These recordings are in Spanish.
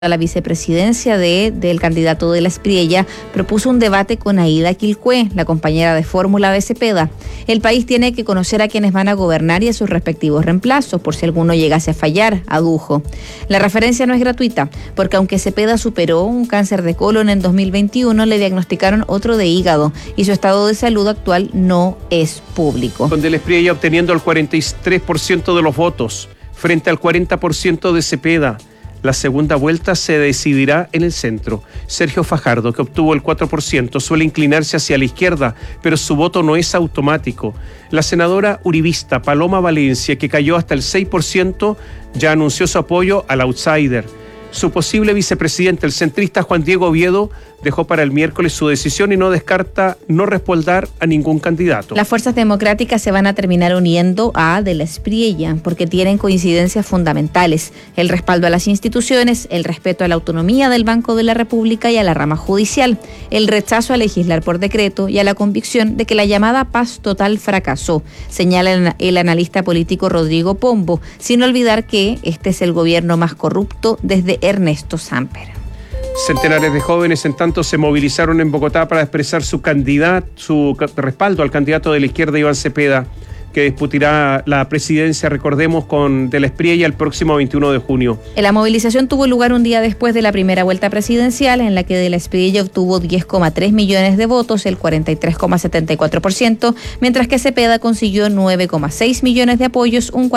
a la vicepresidencia del candidato de la Espriella, propuso un debate con Aída Quilcué, la compañera de fórmula de Cepeda. El país tiene que conocer a quienes van a gobernar y a sus respectivos reemplazos, por si alguno llegase a fallar, adujo. La referencia no es gratuita, porque aunque Cepeda superó un cáncer de colon en 2021, le diagnosticaron otro de hígado y su estado de salud actual no es público. Con de la Espriella obteniendo el 43% de los votos, frente al 40% de Cepeda. La segunda vuelta se decidirá en el centro. Sergio Fajardo, que obtuvo el 4%, suele inclinarse hacia la izquierda, pero su voto no es automático. La senadora uribista Paloma Valencia, que cayó hasta el 6%, ya anunció su apoyo al outsider. Su posible vicepresidente, el centrista Juan Diego Oviedo, dejó para el miércoles su decisión y no descarta no respaldar a ningún candidato. Las fuerzas democráticas se van a terminar uniendo a de la Espriella porque tienen coincidencias fundamentales: el respaldo a las instituciones, el respeto a la autonomía del Banco de la República y a la rama judicial, el rechazo a legislar por decreto y a la convicción de que la llamada paz total fracasó, señala el analista político Rodrigo Pombo, sin olvidar que este es el gobierno más corrupto desde Ernesto Samper. Centenares de jóvenes, en tanto, se movilizaron en Bogotá para expresar su respaldo al candidato de la izquierda, Iván Cepeda, que disputará la presidencia, recordemos, con de la Espriella el próximo 21 de junio. La movilización tuvo lugar un día después de la primera vuelta presidencial, en la que de la Espriella obtuvo 10,3 millones de votos, el 43,74%, mientras que Cepeda consiguió 9,6 millones de apoyos, un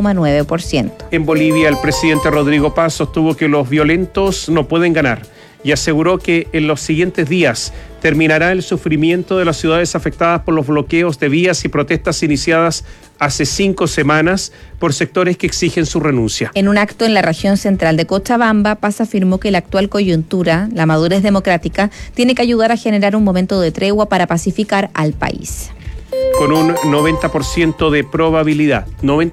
40,9%. En Bolivia, el presidente Rodrigo Paz sostuvo que los violentos no pueden ganar y aseguró que en los siguientes días terminará el sufrimiento de las ciudades afectadas por los bloqueos de vías y protestas iniciadas hace 5 semanas por sectores que exigen su renuncia. En un acto en la región central de Cochabamba, Paz afirmó que la actual coyuntura, la madurez democrática, tiene que ayudar a generar un momento de tregua para pacificar al país. Con un 90% de probabilidad,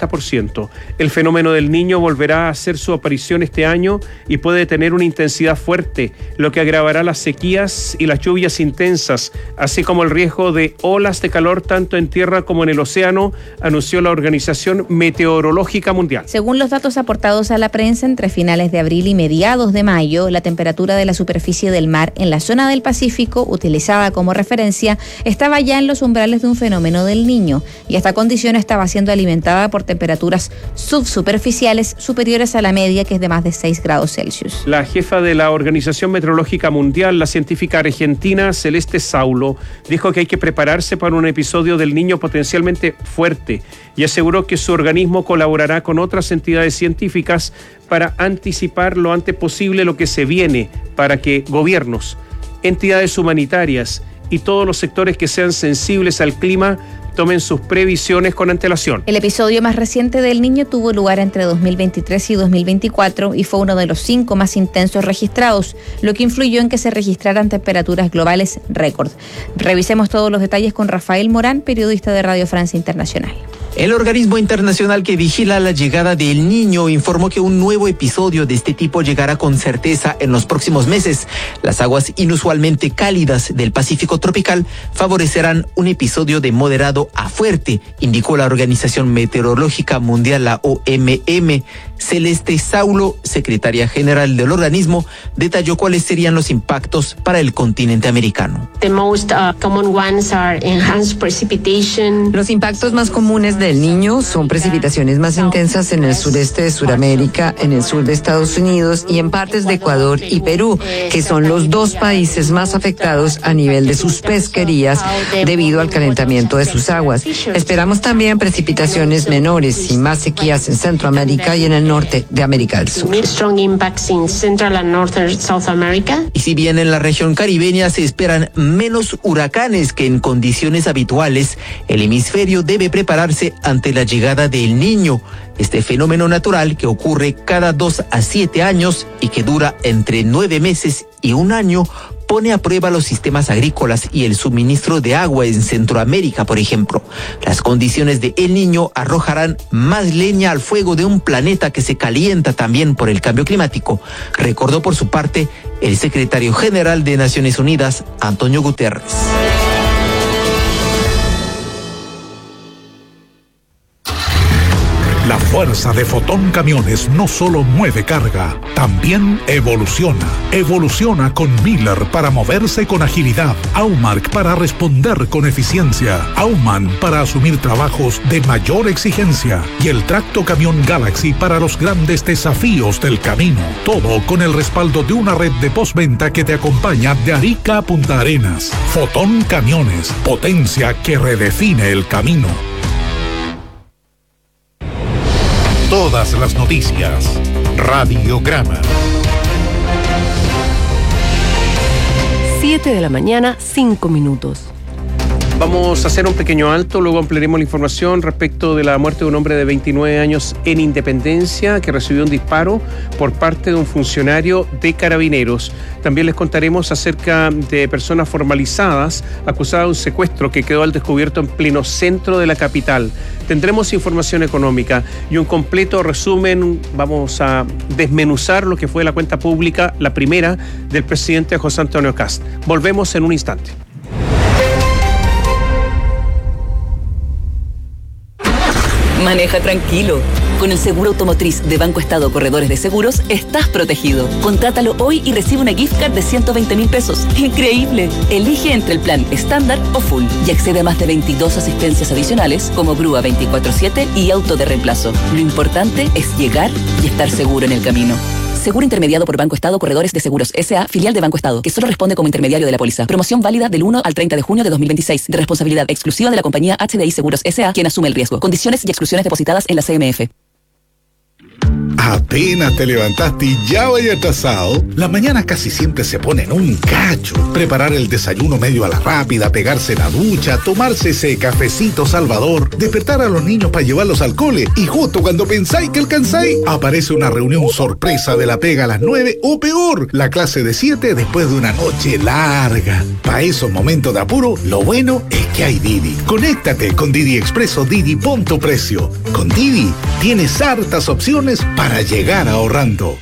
90%, el fenómeno del Niño volverá a hacer su aparición este año y puede tener una intensidad fuerte, lo que agravará las sequías y las lluvias intensas, así como el riesgo de olas de calor tanto en tierra como en el océano, anunció la Organización Meteorológica Mundial. Según los datos aportados a la prensa, entre finales de abril y mediados de mayo, la temperatura de la superficie del mar en la zona del Pacífico, utilizada como referencia, estaba ya en los umbrales de un fenómeno del Niño, y esta condición estaba siendo alimentada por temperaturas subsuperficiales superiores a la media, que es de más de 6 grados Celsius. La jefa de la Organización Meteorológica Mundial, la científica argentina Celeste Saulo, dijo que hay que prepararse para un episodio del Niño potencialmente fuerte y aseguró que su organismo colaborará con otras entidades científicas para anticipar lo antes posible lo que se viene, para que gobiernos, entidades humanitarias y todos los sectores que sean sensibles al clima tomen sus previsiones con antelación. El episodio más reciente del Niño tuvo lugar entre 2023 y 2024 y fue uno de los 5 más intensos registrados, lo que influyó en que se registraran temperaturas globales récord. Revisemos todos los detalles con Rafael Morán, periodista de Radio Francia Internacional. El organismo internacional que vigila la llegada del Niño informó que un nuevo episodio de este tipo llegará con certeza en los próximos meses. Las aguas inusualmente cálidas del Pacífico tropical favorecerán un episodio de moderado a fuerte, indicó la Organización Meteorológica Mundial, la OMM. Celeste Saulo, secretaria general del organismo, detalló cuáles serían los impactos para el continente americano. Los impactos más comunes del Niño son precipitaciones más intensas en el sureste de Sudamérica, en el sur de Estados Unidos y en partes de Ecuador y Perú, que son los 2 países más afectados a nivel de sus pesquerías debido al calentamiento de sus aguas. Esperamos también precipitaciones menores y más sequías en Centroamérica y en el norte de América del Sur. Y si bien en la región caribeña se esperan menos huracanes que en condiciones habituales, el hemisferio debe prepararse ante la llegada del Niño, este fenómeno natural que ocurre cada 2 a 7 años y que dura entre 9 meses y 1 año, pone a prueba los sistemas agrícolas y el suministro de agua en Centroamérica, por ejemplo. Las condiciones de El Niño arrojarán más leña al fuego de un planeta que se calienta también por el cambio climático, recordó por su parte el secretario general de Naciones Unidas, Antonio Guterres. La fuerza de Fotón Camiones no solo mueve carga, también evoluciona. Evoluciona con Miller para moverse con agilidad, Aumark para responder con eficiencia, Aumann para asumir trabajos de mayor exigencia y el Tracto Camión Galaxy para los grandes desafíos del camino. Todo con el respaldo de una red de postventa que te acompaña de Arica a Punta Arenas. Fotón Camiones, potencia que redefine el camino. Todas las noticias. Radiograma. 7 de la mañana, 5 minutos. Vamos a hacer un pequeño alto, luego ampliaremos la información respecto de la muerte de un hombre de 29 años en Independencia que recibió un disparo por parte de un funcionario de Carabineros. También les contaremos acerca de personas formalizadas acusadas de un secuestro que quedó al descubierto en pleno centro de la capital. Tendremos información económica y un completo resumen. Vamos a desmenuzar lo que fue la cuenta pública, la primera del presidente José Antonio Kast. Volvemos en un instante. Maneja tranquilo. Con el seguro automotriz de Banco Estado Corredores de Seguros estás protegido. Contrátalo hoy y recibe una gift card de 120.000 pesos. ¡Increíble! Elige entre el plan estándar o full y accede a más de 22 asistencias adicionales como grúa 24/7 y auto de reemplazo. Lo importante es llegar y estar seguro en el camino. Seguro intermediado por Banco Estado Corredores de Seguros S.A., filial de Banco Estado, que solo responde como intermediario de la póliza. Promoción válida del 1 al 30 de junio de 2026, de responsabilidad exclusiva de la compañía HDI Seguros S.A., quien asume el riesgo. Condiciones y exclusiones depositadas en la CMF. Apenas te levantaste y ya vaya atrasado. La mañana casi siempre se pone en un cacho. Preparar el desayuno medio a la rápida, pegarse la ducha, tomarse ese cafecito salvador, despertar a los niños para llevarlos al cole y justo cuando pensáis que alcanzáis, aparece una reunión sorpresa de la pega a las 9 o peor, la clase de 7 después de una noche larga. Para esos momentos de apuro, lo bueno es que hay Didi. Conéctate con Didi Expreso Didi Punto Precio. Con Didi tienes hartas opciones para llegar ahorrando.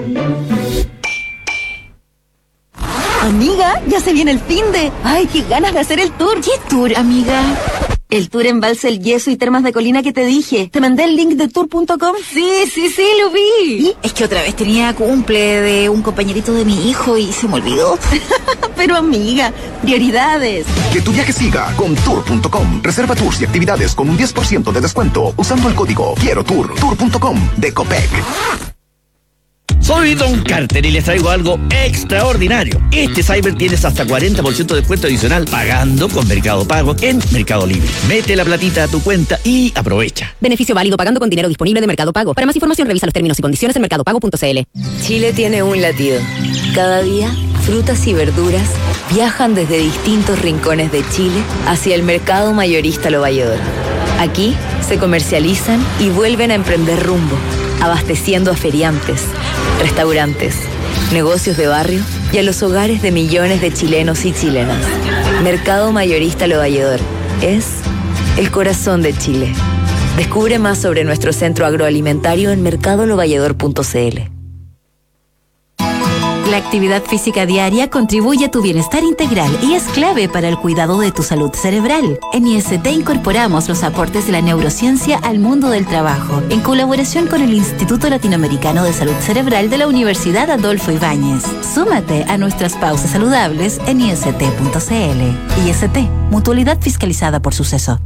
Amiga, ya se viene el finde. Ay, qué ganas de hacer el tour. ¿Qué tour, amiga? El tour en Balsa El Yeso y Termas de Colina que te dije. ¿Te mandé el link de tour.com? Sí, lo vi. Es que otra vez tenía cumple de un compañerito de mi hijo y se me olvidó. Pero amiga, prioridades. Que tu viaje siga con tour.com. Reserva tours y actividades con un 10% de descuento usando el código Quiero Tour. Tour.com de Copec. Soy Don Carter y les traigo algo extraordinario. Este Cyber tienes hasta 40% de descuento adicional pagando con Mercado Pago en Mercado Libre. Mete la platita a tu cuenta y aprovecha. Beneficio válido pagando con dinero disponible de Mercado Pago. Para más información revisa los términos y condiciones en mercadopago.cl. Chile tiene un latido. Cada día, frutas y verduras viajan desde distintos rincones de Chile hacia el mercado mayorista Lo Valledor. Aquí se comercializan y vuelven a emprender rumbo, abasteciendo a feriantes, restaurantes, negocios de barrio y a los hogares de millones de chilenos y chilenas. Mercado Mayorista Lo Valledor es el corazón de Chile. Descubre más sobre nuestro centro agroalimentario en mercadolovalledor.cl. La actividad física diaria contribuye a tu bienestar integral y es clave para el cuidado de tu salud cerebral. En IST incorporamos los aportes de la neurociencia al mundo del trabajo, en colaboración con el Instituto Latinoamericano de Salud Cerebral de la Universidad Adolfo Ibáñez. Súmate a nuestras pausas saludables en ist.cl. IST, mutualidad fiscalizada por Suceso.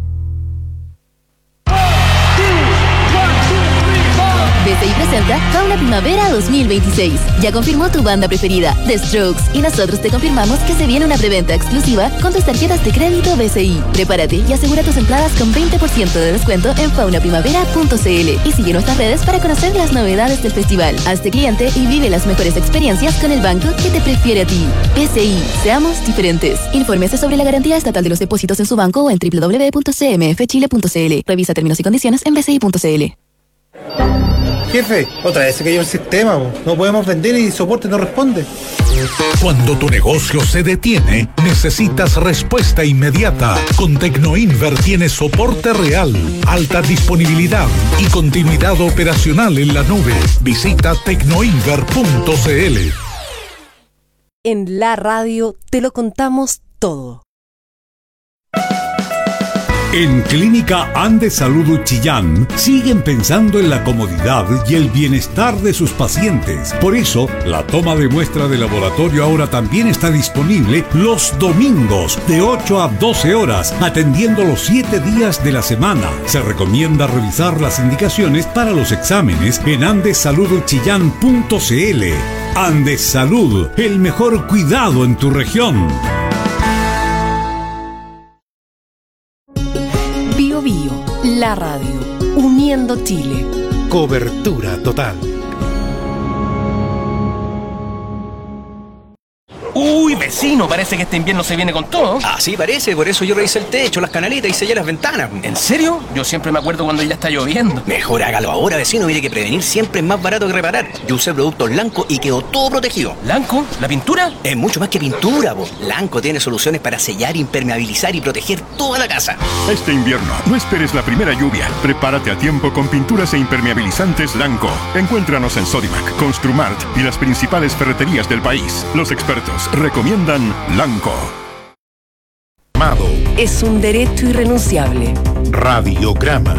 BCI presenta Fauna Primavera 2026. Ya confirmó tu banda preferida, The Strokes, y nosotros te confirmamos que se viene una preventa exclusiva con tus tarjetas de crédito BCI. Prepárate y asegura tus entradas con 20% de descuento en faunaprimavera.cl y sigue nuestras redes para conocer las novedades del festival. Hazte cliente y vive las mejores experiencias con el banco que te prefiere a ti. BCI, seamos diferentes. Infórmese sobre la garantía estatal de los depósitos en su banco o en www.cmfchile.cl. Revisa términos y condiciones en bci.cl. Jefe, otra vez se cayó el sistema, no podemos vender y soporte no responde. Cuando tu negocio se detiene, necesitas respuesta inmediata. Con Tecnoinver tienes soporte real, alta disponibilidad y continuidad operacional en la nube. Visita tecnoinver.cl. En la radio te lo contamos todo. En Clínica Andes Salud Chillán siguen pensando en la comodidad y el bienestar de sus pacientes. Por eso, la toma de muestra de laboratorio ahora también está disponible los domingos de 8 a 12 horas, atendiendo los 7 días de la semana. Se recomienda revisar las indicaciones para los exámenes en andesaludchillán.cl. Andes Salud, el mejor cuidado en tu región. Bio Bio, la radio, uniendo Chile. Cobertura total. Uy, vecino, parece que este invierno se viene con todo. Ah, sí, parece, por eso yo revisé el techo, las canaletas y sellé las ventanas. ¿En serio? Yo siempre me acuerdo cuando ya está lloviendo. Mejor hágalo ahora, vecino, mire que prevenir siempre es más barato que reparar. Yo usé productos Lanco y quedó todo protegido. ¿Lanco? ¿La pintura? Es mucho más que pintura, po. Lanco tiene soluciones para sellar, impermeabilizar y proteger toda la casa. Este invierno, no esperes la primera lluvia. Prepárate a tiempo con pinturas e impermeabilizantes Lanco. Encuéntranos en Sodimac, Construmart y las principales ferreterías del país. Los expertos recomiendan Lanco. Amado. Es un derecho irrenunciable. Radiograma.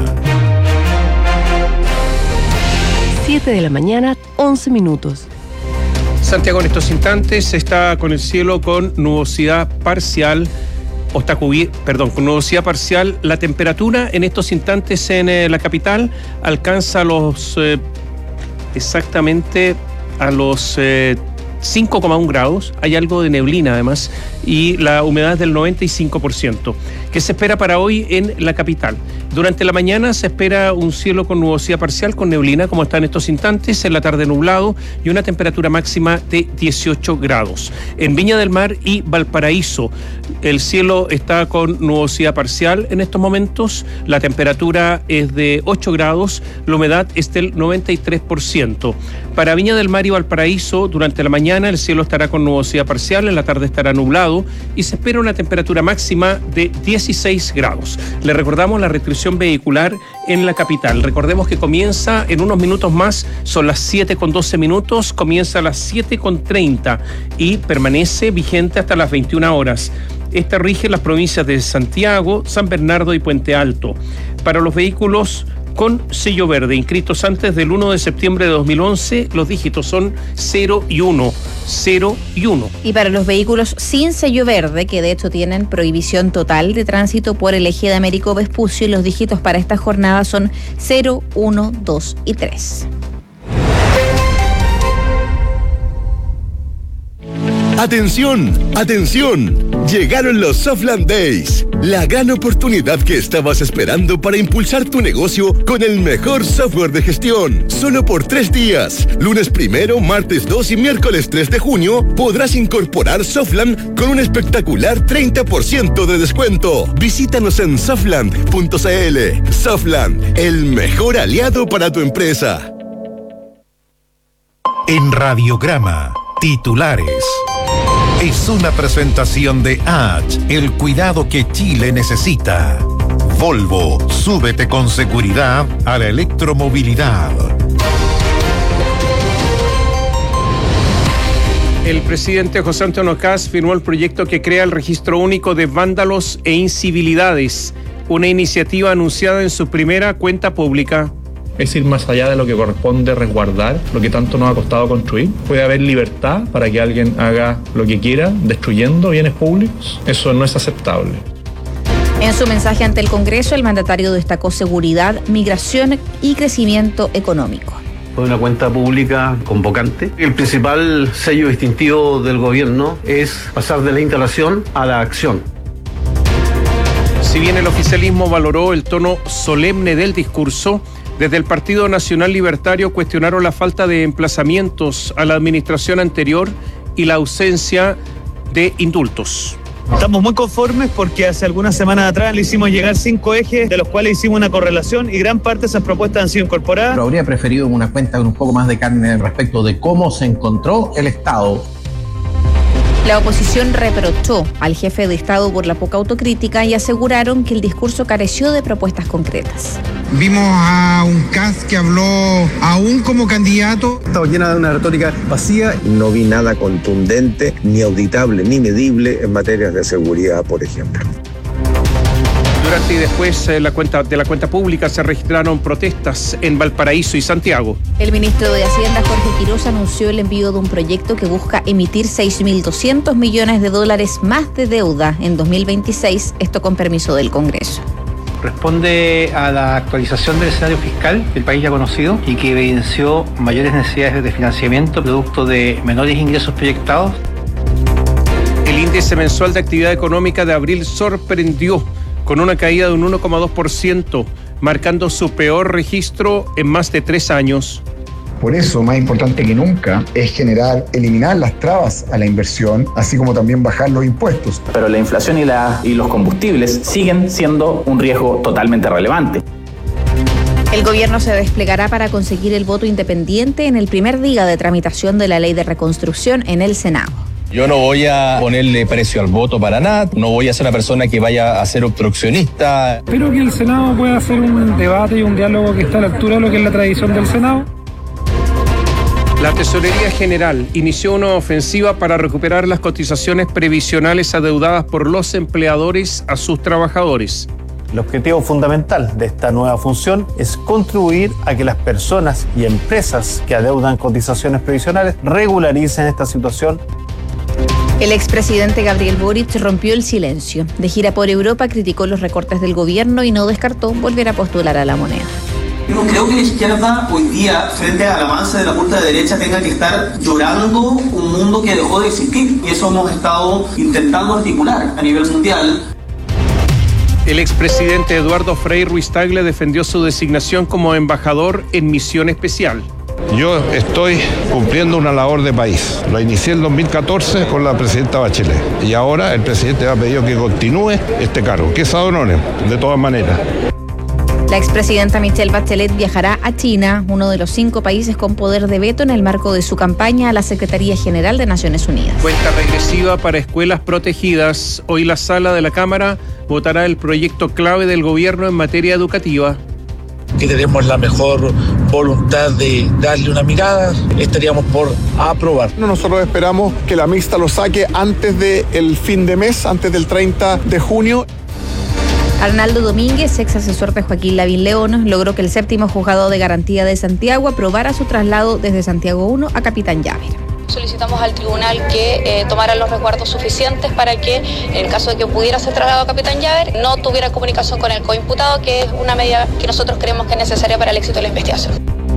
7 de la mañana, 11 minutos. Santiago en estos instantes está con el cielo con nubosidad parcial. Con nubosidad parcial. La temperatura en estos instantes en la capital alcanza exactamente a los 5,1 grados, hay algo de neblina además, y la humedad es del 95%. ¿Qué se espera para hoy en la capital? Durante la mañana se espera un cielo con nubosidad parcial, con neblina, como está en estos instantes, en la tarde nublado y una temperatura máxima de 18 grados. En Viña del Mar y Valparaíso, el cielo está con nubosidad parcial en estos momentos, la temperatura es de 8 grados, la humedad es del 93%. Para Viña del Mar y Valparaíso, durante la mañana el cielo estará con nubosidad parcial, en la tarde estará nublado y se espera una temperatura máxima de 16 grados. Le recordamos la restricción vehicular en la capital. Recordemos que comienza en unos minutos más, son las 7:12, comienza a las 7:30 y permanece vigente hasta las 21 horas. Esta rige las provincias de Santiago, San Bernardo y Puente Alto. Para los vehículos con sello verde inscritos antes del 1 de septiembre de 2011, los dígitos son 0 y 1, 0 y 1. Y para los vehículos sin sello verde, que de hecho tienen prohibición total de tránsito por el eje de Américo Vespucio, los dígitos para esta jornada son 0, 1, 2 y 3. ¡Atención! ¡Atención! Llegaron los Softland Days, la gran oportunidad que estabas esperando para impulsar tu negocio con el mejor software de gestión. Solo por 3 días, lunes 1, martes 2 y miércoles 3 de junio, podrás incorporar Softland con un espectacular 30% de descuento. Visítanos en softland.cl. Softland, el mejor aliado para tu empresa. En Radiograma, titulares. Es una presentación de H, el cuidado que Chile necesita. Volvo, súbete con seguridad a la electromovilidad. El presidente José Antonio Kast firmó el proyecto que crea el registro único de vándalos e incivilidades, una iniciativa anunciada en su primera cuenta pública. Es ir más allá de lo que corresponde resguardar, lo que tanto nos ha costado construir. Puede haber libertad para que alguien haga lo que quiera, destruyendo bienes públicos. Eso no es aceptable. En su mensaje ante el Congreso, el mandatario destacó seguridad, migración y crecimiento económico. Fue una cuenta pública convocante. El principal sello distintivo del gobierno es pasar de la instalación a la acción. Si bien el oficialismo valoró el tono solemne del discurso, desde el Partido Nacional Libertario cuestionaron la falta de emplazamientos a la administración anterior y la ausencia de indultos. Estamos muy conformes porque hace algunas semanas atrás le hicimos llegar 5 ejes, de los cuales hicimos una correlación y gran parte de esas propuestas han sido incorporadas. Pero habría preferido una cuenta con un poco más de carne respecto de cómo se encontró el Estado. La oposición reprochó al jefe de Estado por la poca autocrítica y aseguraron que el discurso careció de propuestas concretas. Vimos a un Kast que habló aún como candidato. Estaba llena de una retórica vacía. No vi nada contundente, ni auditable, ni medible en materias de seguridad, por ejemplo. Durante y después de la cuenta pública se registraron protestas en Valparaíso y Santiago. El ministro de Hacienda, Jorge Quiroz, anunció el envío de un proyecto que busca emitir $6.200 millones más de deuda en 2026, esto con permiso del Congreso. Responde a la actualización del escenario fiscal del país ya conocido y que evidenció mayores necesidades de financiamiento producto de menores ingresos proyectados. El índice mensual de actividad económica de abril sorprendió con una caída de un 1,2%, marcando su peor registro en más de 3 años. Por eso, más importante que nunca, es eliminar las trabas a la inversión, así como también bajar los impuestos. Pero la inflación y los combustibles siguen siendo un riesgo totalmente relevante. El gobierno se desplegará para conseguir el voto independiente en el primer día de tramitación de la ley de reconstrucción en el Senado. Yo no voy a ponerle precio al voto para nada, no voy a ser una persona que vaya a ser obstruccionista. Espero que el Senado pueda hacer un debate y un diálogo que está a la altura de lo que es la tradición del Senado. La Tesorería General inició una ofensiva para recuperar las cotizaciones previsionales adeudadas por los empleadores a sus trabajadores. El objetivo fundamental de esta nueva función es contribuir a que las personas y empresas que adeudan cotizaciones previsionales regularicen esta situación. El expresidente Gabriel Boric rompió el silencio. De gira por Europa criticó los recortes del gobierno y no descartó volver a postular a la moneda. Yo no creo que la izquierda hoy día, frente al avance de la ultraderecha, tenga que estar llorando un mundo que dejó de existir. Y eso hemos estado intentando articular a nivel mundial. El expresidente Eduardo Frei Ruiz-Tagle defendió su designación como embajador en misión especial. Yo estoy cumpliendo una labor de país. Lo inicié en 2014 con la presidenta Bachelet. Y ahora el presidente me ha pedido que continúe este cargo, que es ad honorem, de todas maneras. La expresidenta Michelle Bachelet viajará a China, uno de los 5 países con poder de veto en el marco de su campaña a la Secretaría General de Naciones Unidas. Cuenta regresiva para escuelas protegidas. Hoy la sala de la Cámara votará el proyecto clave del gobierno en materia educativa. Que tenemos la mejor voluntad de darle una mirada, estaríamos por aprobar. Nosotros esperamos que la mixta lo saque antes del fin de mes, antes del 30 de junio. Arnaldo Domínguez, ex asesor de Joaquín Lavín León, logró que el 7º Juzgado de Garantía de Santiago aprobara su traslado desde Santiago 1 a Capitán Llaver. Solicitamos al tribunal que tomara los resguardos suficientes para que, en el caso de que pudiera ser trasladado a Capitán Llaver, no tuviera comunicación con el coimputado, que es una medida que nosotros creemos que es necesaria para el éxito de la investigación.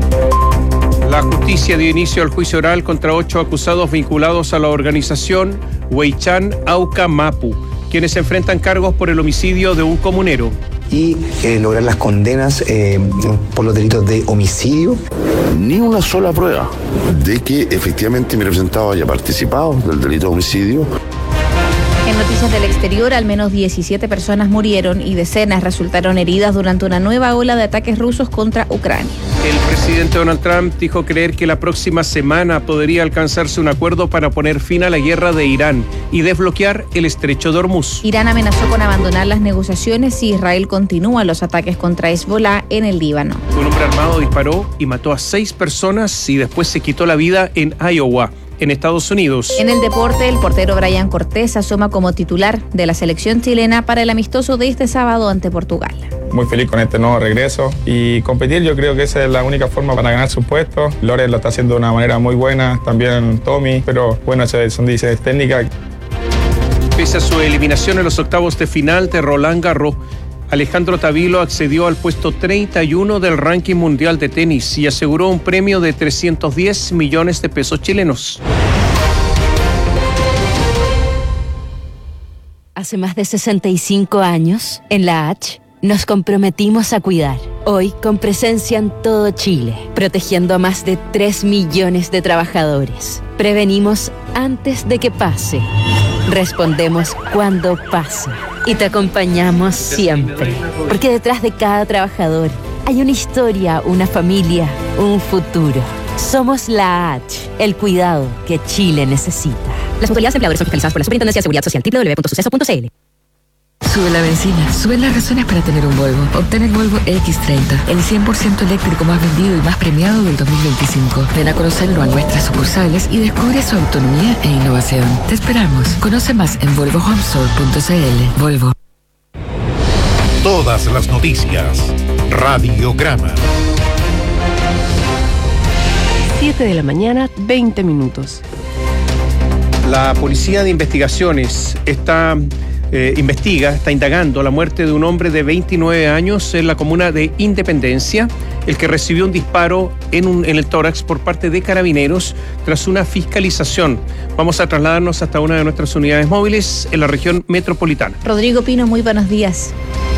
La justicia dio inicio al juicio oral contra 8 acusados vinculados a la organización Huaychan Auca Mapu, quienes enfrentan cargos por el homicidio de un comunero. Y lograr las condenas por los delitos de homicidio. Ni una sola prueba de que efectivamente mi representado haya participado del delito de homicidio. En noticias del exterior, al menos 17 personas murieron y decenas resultaron heridas durante una nueva ola de ataques rusos contra Ucrania. El presidente Donald Trump dijo creer que la próxima semana podría alcanzarse un acuerdo para poner fin a la guerra de Irán y desbloquear el estrecho de Hormuz. Irán amenazó con abandonar las negociaciones si Israel continúa los ataques contra Hezbollah en el Líbano. Un hombre armado disparó y mató a 6 personas y después se quitó la vida en Iowa, en Estados Unidos. En el deporte, el portero Brian Cortés asoma como titular de la selección chilena para el amistoso de este sábado ante Portugal. Muy feliz con este nuevo regreso y competir, yo creo que esa es la única forma para ganar su puesto. Lores lo está haciendo de una manera muy buena, también Tommy, pero bueno, son decisiones técnicas. Pese a su eliminación en los octavos de final de Roland Garros, Alejandro Tavilo accedió al puesto 31 del ranking mundial de tenis y aseguró un premio de 310 millones de pesos chilenos. Hace más de 65 años, en la H, nos comprometimos a cuidar. Hoy, con presencia en todo Chile, protegiendo a más de 3 millones de trabajadores. Prevenimos antes de que pase. Respondemos cuando pasa. Y te acompañamos siempre. Porque detrás de cada trabajador hay una historia, una familia, un futuro. Somos la H, el cuidado que Chile necesita. Las autoridades empleadoras son fiscalizadas por la Superintendencia de Seguridad Social. www.suceso.cl. Sube la benzina, suben las razones para tener un Volvo. Obtén el Volvo X30, el 100% eléctrico más vendido y más premiado del 2025. Ven a conocerlo a nuestras sucursales y descubre su autonomía e innovación. Te esperamos. Conoce más en volvohomestore.cl. Volvo. Todas las noticias. Radiograma. 7 de la mañana, 20 minutos. La Policía de Investigaciones está indagando la muerte de un hombre de 29 años en la comuna de Independencia, el que recibió un disparo en el tórax por parte de Carabineros tras una fiscalización. Vamos a trasladarnos hasta una de nuestras unidades móviles en la región metropolitana. Rodrigo Pino, muy buenos días.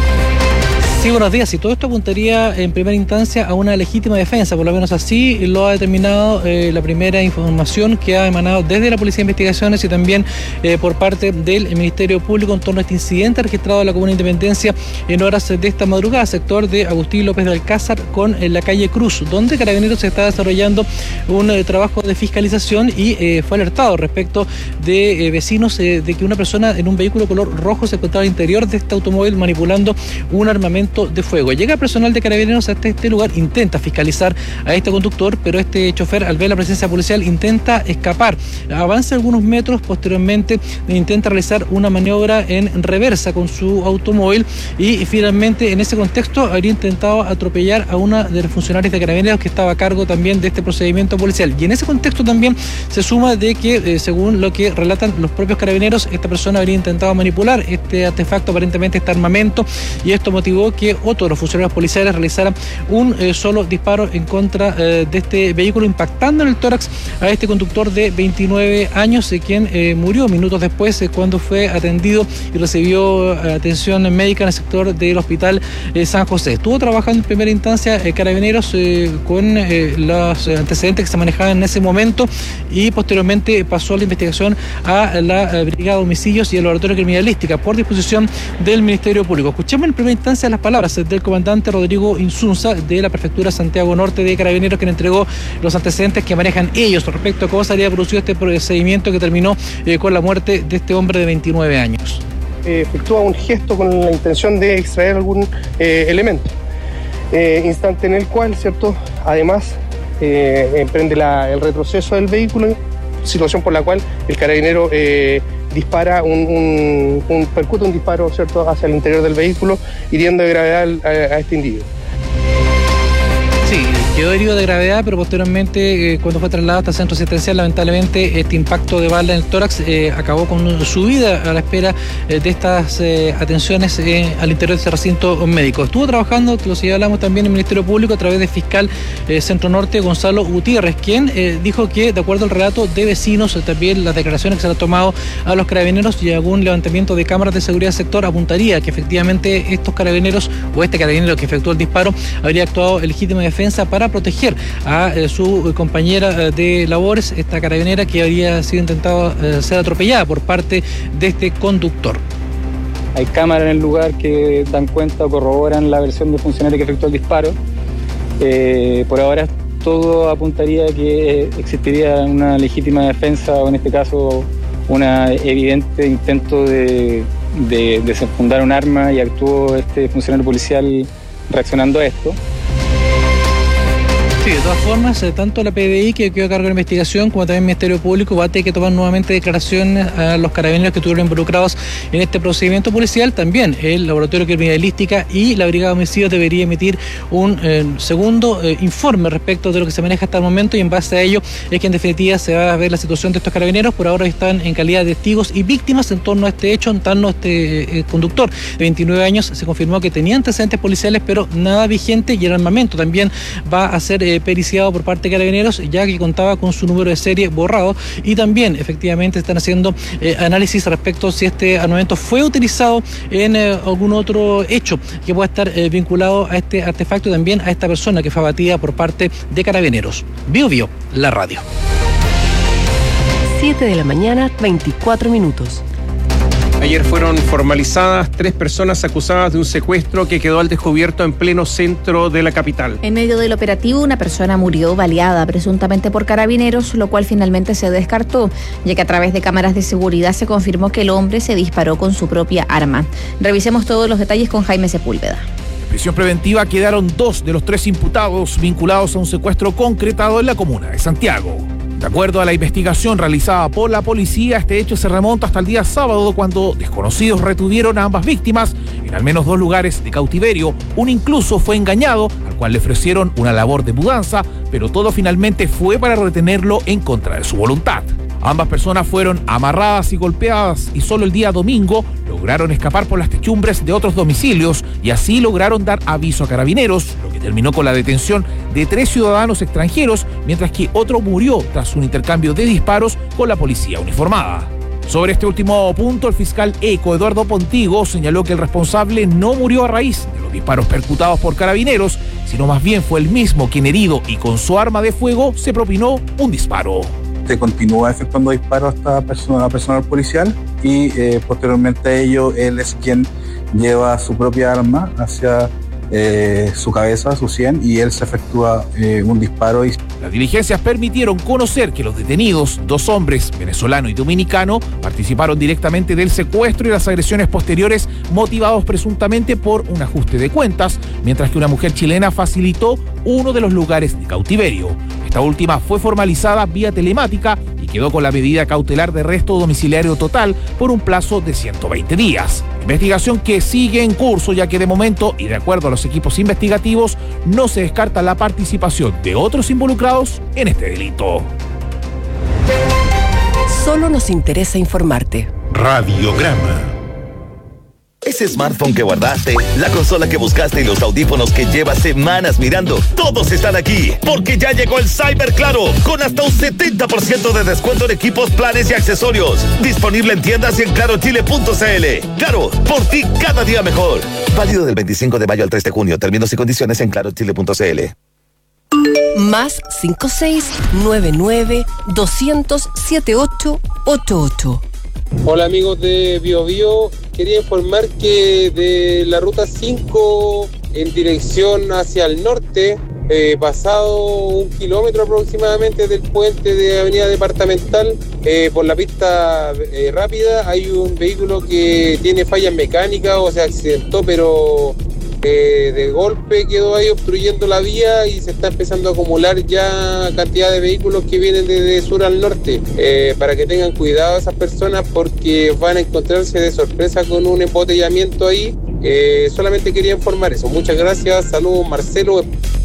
Sí, buenos días. Y todo esto apuntaría en primera instancia a una legítima defensa, por lo menos así lo ha determinado la primera información que ha emanado desde la Policía de Investigaciones y también por parte del Ministerio Público en torno a este incidente registrado en la Comuna de Independencia en horas de esta madrugada, sector de Agustín López de Alcázar con la calle Cruz, donde Carabineros se está desarrollando un trabajo de fiscalización y fue alertado respecto de vecinos de que una persona en un vehículo color rojo se encontraba al interior de este automóvil manipulando un armamento de fuego. Llega personal de Carabineros hasta este lugar, intenta fiscalizar a este conductor, pero este chofer, al ver la presencia policial, intenta escapar. Avanza algunos metros, posteriormente intenta realizar una maniobra en reversa con su automóvil y finalmente en ese contexto habría intentado atropellar a una de los funcionarios de Carabineros que estaba a cargo también de este procedimiento policial. Y en ese contexto también se suma de que, según lo que relatan los propios Carabineros, esta persona habría intentado manipular este artefacto, aparentemente este armamento, y esto motivó que otro de los funcionarios policiales realizara un solo disparo en contra de este vehículo, impactando en el tórax a este conductor de 29 años, quien murió minutos después cuando fue atendido y recibió atención médica en el sector del Hospital San José. Estuvo trabajando en primera instancia Carabineros con los antecedentes que se manejaban en ese momento y posteriormente pasó la investigación a la Brigada de Homicidios y el Laboratorio de Criminalística por disposición del Ministerio Público. Escuchemos en primera instancia las palabras del comandante Rodrigo Insunza de la Prefectura Santiago Norte de Carabineros, quien entregó los antecedentes que manejan ellos respecto a cómo se habría producido este procedimiento que terminó con la muerte de este hombre de 29 años. Efectúa un gesto con la intención de extraer algún elemento, instante en el cual, ¿cierto?, además emprende el retroceso del vehículo, situación por la cual el carabinero dispara percute un disparo, ¿cierto?, hacia el interior del vehículo, hiriendo de gravedad a este individuo. Sí, quedó herido de gravedad, pero posteriormente, cuando fue trasladado hasta el centro asistencial, lamentablemente este impacto de bala en el tórax acabó con su vida a la espera de estas atenciones al interior de este recinto médico. Estuvo trabajando, lo señalamos también, en el Ministerio Público a través del fiscal Centro Norte, Gonzalo Gutiérrez, quien dijo que, de acuerdo al relato de vecinos, también las declaraciones que se han tomado a los Carabineros y algún levantamiento de cámaras de seguridad del sector, apuntaría que efectivamente estos Carabineros o este Carabinero que efectuó el disparo habría actuado en legítima defensa para proteger a su compañera de labores, esta carabinera que habría sido intentado ser atropellada por parte de este conductor. Hay cámaras en el lugar que dan cuenta o corroboran la versión del funcionario que efectuó el disparo. Por ahora todo apuntaría a que existiría una legítima defensa o en este caso un evidente intento de desenfundar un arma y actuó este funcionario policial reaccionando a esto. Sí, de todas formas, tanto la PDI, que quedó a cargo de la investigación, como también el Ministerio Público va a tener que tomar nuevamente declaraciones a los carabineros que estuvieron involucrados en este procedimiento policial. También el Laboratorio de Criminalística y la Brigada de Homicidios debería emitir un segundo informe respecto de lo que se maneja hasta el momento, y en base a ello es que en definitiva se va a ver la situación de estos carabineros. Por ahora están en calidad de testigos y víctimas en torno a este hecho. En torno a este conductor de 29 años se confirmó que tenía antecedentes policiales, pero nada vigente, y el armamento también va a ser periciado por parte de Carabineros, ya que contaba con su número de serie borrado, y también efectivamente están haciendo análisis respecto a si este armamento fue utilizado en algún otro hecho que pueda estar vinculado a este artefacto y también a esta persona que fue abatida por parte de Carabineros. Bio Bio, la radio. 7 de la mañana, 24 minutos. Ayer fueron formalizadas 3 personas acusadas de un secuestro que quedó al descubierto en pleno centro de la capital. En medio del operativo, una persona murió baleada, presuntamente por Carabineros, lo cual finalmente se descartó, ya que a través de cámaras de seguridad se confirmó que el hombre se disparó con su propia arma. Revisemos todos los detalles con Jaime Sepúlveda. En prisión preventiva quedaron 2 de los 3 imputados vinculados a un secuestro concretado en la comuna de Santiago. De acuerdo a la investigación realizada por la policía, este hecho se remonta hasta el día sábado, cuando desconocidos retuvieron a ambas víctimas en al menos 2 lugares de cautiverio. Uno incluso fue engañado, al cual le ofrecieron una labor de mudanza, pero todo finalmente fue para retenerlo en contra de su voluntad. Ambas personas fueron amarradas y golpeadas, y solo el día domingo lograron escapar por las techumbres de otros domicilios y así lograron dar aviso a carabineros, lo que terminó con la detención de 3 ciudadanos extranjeros, mientras que otro murió tras un intercambio de disparos con la policía uniformada. Sobre este último punto, el fiscal ECO, Eduardo Pontigo, señaló que el responsable no murió a raíz de los disparos percutados por carabineros, sino más bien fue el mismo quien, herido y con su arma de fuego, se propinó un disparo. Se continúa efectuando disparos a personal policial y posteriormente a ello él es quien lleva su propia arma hacia su cabeza, su sien, y él se efectúa un disparo. Las diligencias permitieron conocer que los detenidos, 2 hombres, venezolano y dominicano, participaron directamente del secuestro y las agresiones posteriores, motivados presuntamente por un ajuste de cuentas, mientras que una mujer chilena facilitó uno de los lugares de cautiverio. Esta última fue formalizada vía telemática y quedó con la medida cautelar de arresto domiciliario total por un plazo de 120 días. Investigación que sigue en curso, ya que de momento, y de acuerdo a los equipos investigativos, no se descarta la participación de otros involucrados en este delito. Solo nos interesa informarte. Radiograma. Ese smartphone que guardaste, la consola que buscaste y los audífonos que llevas semanas mirando, todos están aquí, porque ya llegó el Cyber Claro, con hasta un 70% de descuento en equipos, planes y accesorios. Disponible en tiendas y en clarochile.cl. Claro, por ti cada día mejor. Válido del 25 de mayo al 3 de junio. Términos y condiciones en clarochile.cl. Más 5699 200 7888. Hola amigos de BioBio, quería informar que de la ruta 5 en dirección hacia el norte, pasado 1 kilómetro aproximadamente del puente de Avenida Departamental, por la pista rápida hay un vehículo que tiene fallas mecánicas o se accidentó, pero de golpe quedó ahí obstruyendo la vía y se está empezando a acumular ya cantidad de vehículos que vienen desde sur al norte, para que tengan cuidado esas personas porque van a encontrarse de sorpresa con un embotellamiento ahí. Solamente quería informar eso. Muchas gracias, saludos, Marcelo.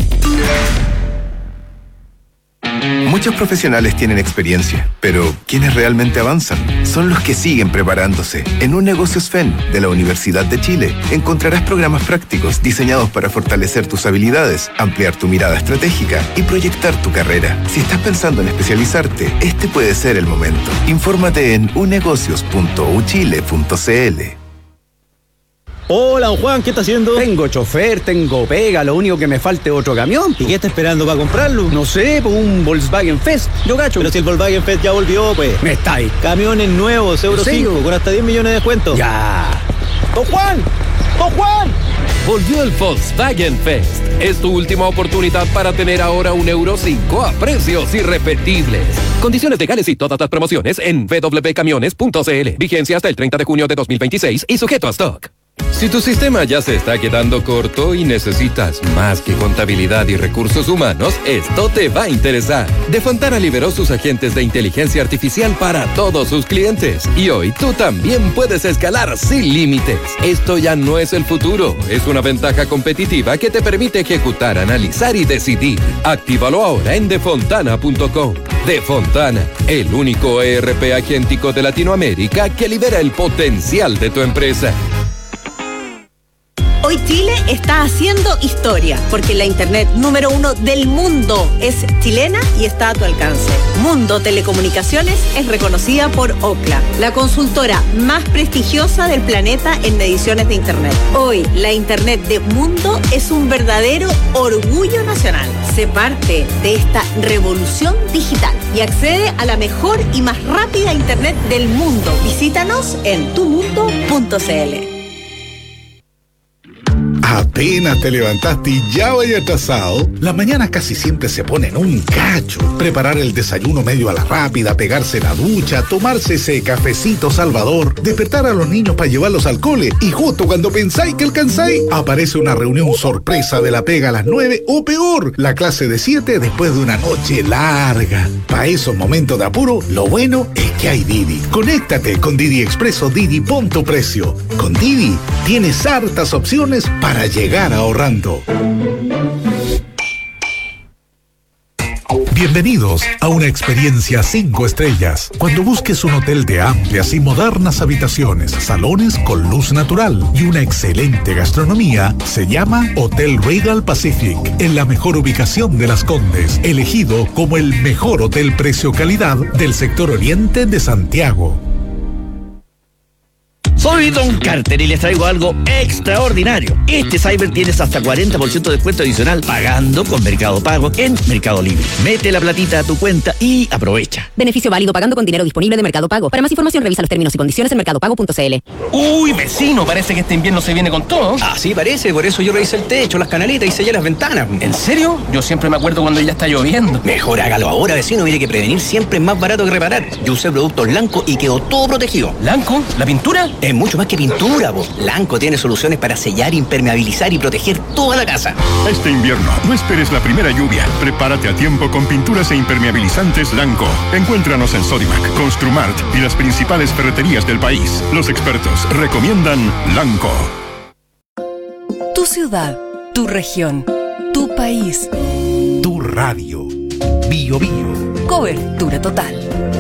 Muchos profesionales tienen experiencia, pero quienes realmente avanzan son los que siguen preparándose. En Un Negocio SFEN de la Universidad de Chile encontrarás programas prácticos diseñados para fortalecer tus habilidades, ampliar tu mirada estratégica y proyectar tu carrera. Si estás pensando en especializarte, este puede ser el momento. Infórmate en unegocios.uchile.cl. Hola, don Juan, ¿qué está haciendo? Tengo chofer, tengo pega, lo único que me falta es otro camión. ¿Y qué está esperando para comprarlo? No sé, pues un Volkswagen Fest, yo cacho. Pero si el Volkswagen Fest ya volvió, pues. Me está ahí. Camiones nuevos, Euro 5, con hasta 10 millones de descuento. Ya. ¡Don Juan! ¡Don Juan! Volvió el Volkswagen Fest. Es tu última oportunidad para tener ahora un Euro 5 a precios irrepetibles. Condiciones legales y todas las promociones en www.camiones.cl. Vigencia hasta el 30 de junio de 2026 y sujeto a stock. Si tu sistema ya se está quedando corto y necesitas más que contabilidad y recursos humanos, esto te va a interesar. De Fontana liberó sus agentes de inteligencia artificial para todos sus clientes. Y hoy tú también puedes escalar sin límites. Esto ya no es el futuro, es una ventaja competitiva que te permite ejecutar, analizar y decidir. Actívalo ahora en defontana.com. De Fontana, el único ERP agéntico de Latinoamérica que libera el potencial de tu empresa. Hoy Chile está haciendo historia, porque la internet número 1 del mundo es chilena y está a tu alcance. Mundo Telecomunicaciones es reconocida por Ookla, la consultora más prestigiosa del planeta en mediciones de internet. Hoy, la internet de Mundo es un verdadero orgullo nacional. Sé parte de esta revolución digital y accede a la mejor y más rápida internet del mundo. Visítanos en tumundo.cl. Apenas te levantaste y ya vaya atrasado. Las mañanas casi siempre se ponen un cacho. Preparar el desayuno medio a la rápida, pegarse la ducha, tomarse ese cafecito salvador, despertar a los niños para llevarlos al cole y justo cuando pensáis que alcanzáis, aparece una reunión sorpresa de la pega a las 9 o peor, la clase de 7 después de una noche larga. Para esos momentos de apuro, lo bueno es que hay Didi. Conéctate con Didi Expreso Didi, pon tu precio. Con Didi tienes hartas opciones para llegar ahorrando. Bienvenidos a una experiencia 5 estrellas. Cuando busques un hotel de amplias y modernas habitaciones, salones con luz natural y una excelente gastronomía, se llama Hotel Regal Pacific, en la mejor ubicación de Las Condes, elegido como el mejor hotel precio-calidad del sector oriente de Santiago. Soy Don Carter y les traigo algo extraordinario. Este Cyber tienes hasta 40% de descuento adicional pagando con Mercado Pago en Mercado Libre. Mete la platita a tu cuenta y aprovecha. Beneficio válido pagando con dinero disponible de Mercado Pago. Para más información revisa los términos y condiciones en mercadopago.cl. Uy, vecino, parece que este invierno se viene con todo. Así parece, por eso yo revisé el techo, las canaletas y sellé las ventanas. ¿En serio? Yo siempre me acuerdo cuando ya está lloviendo. Mejor hágalo ahora, vecino. Mire que prevenir siempre es más barato que reparar. Yo usé productos Lanco y quedó todo protegido. ¿Lanco? ¿La pintura? Es mucho más que pintura, vos. Lanco tiene soluciones para sellar, impermeabilizar y proteger toda la casa. Este invierno, no esperes la primera lluvia. Prepárate a tiempo con pinturas e impermeabilizantes Lanco. Encuéntranos en Sodimac, Construmart y las principales ferreterías del país. Los expertos recomiendan Lanco. Tu ciudad, tu región, tu país. Tu radio. Bio Bio. Cobertura total.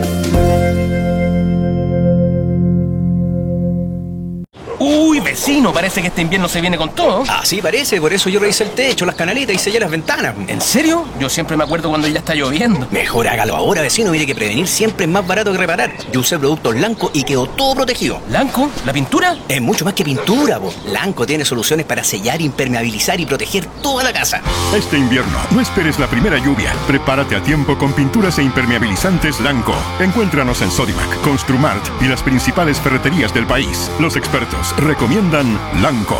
Uy, vecino, parece que este invierno se viene con todo. Así parece, por eso yo revisé el techo, las canaletas y sellé las ventanas. ¿En serio? Yo siempre me acuerdo cuando ya está lloviendo. Mejor hágalo ahora, vecino. Mire que prevenir siempre es más barato que reparar. Yo usé productos Lanco y quedó todo protegido. ¿Lanco? ¿La pintura? Es mucho más que pintura, vos. Lanco tiene soluciones para sellar, impermeabilizar y proteger toda la casa. Este invierno, no esperes la primera lluvia. Prepárate a tiempo con pinturas e impermeabilizantes Lanco. Encuéntranos en Sodimac, Construmart y las principales ferreterías del país. Los expertos recomiendan Lanco.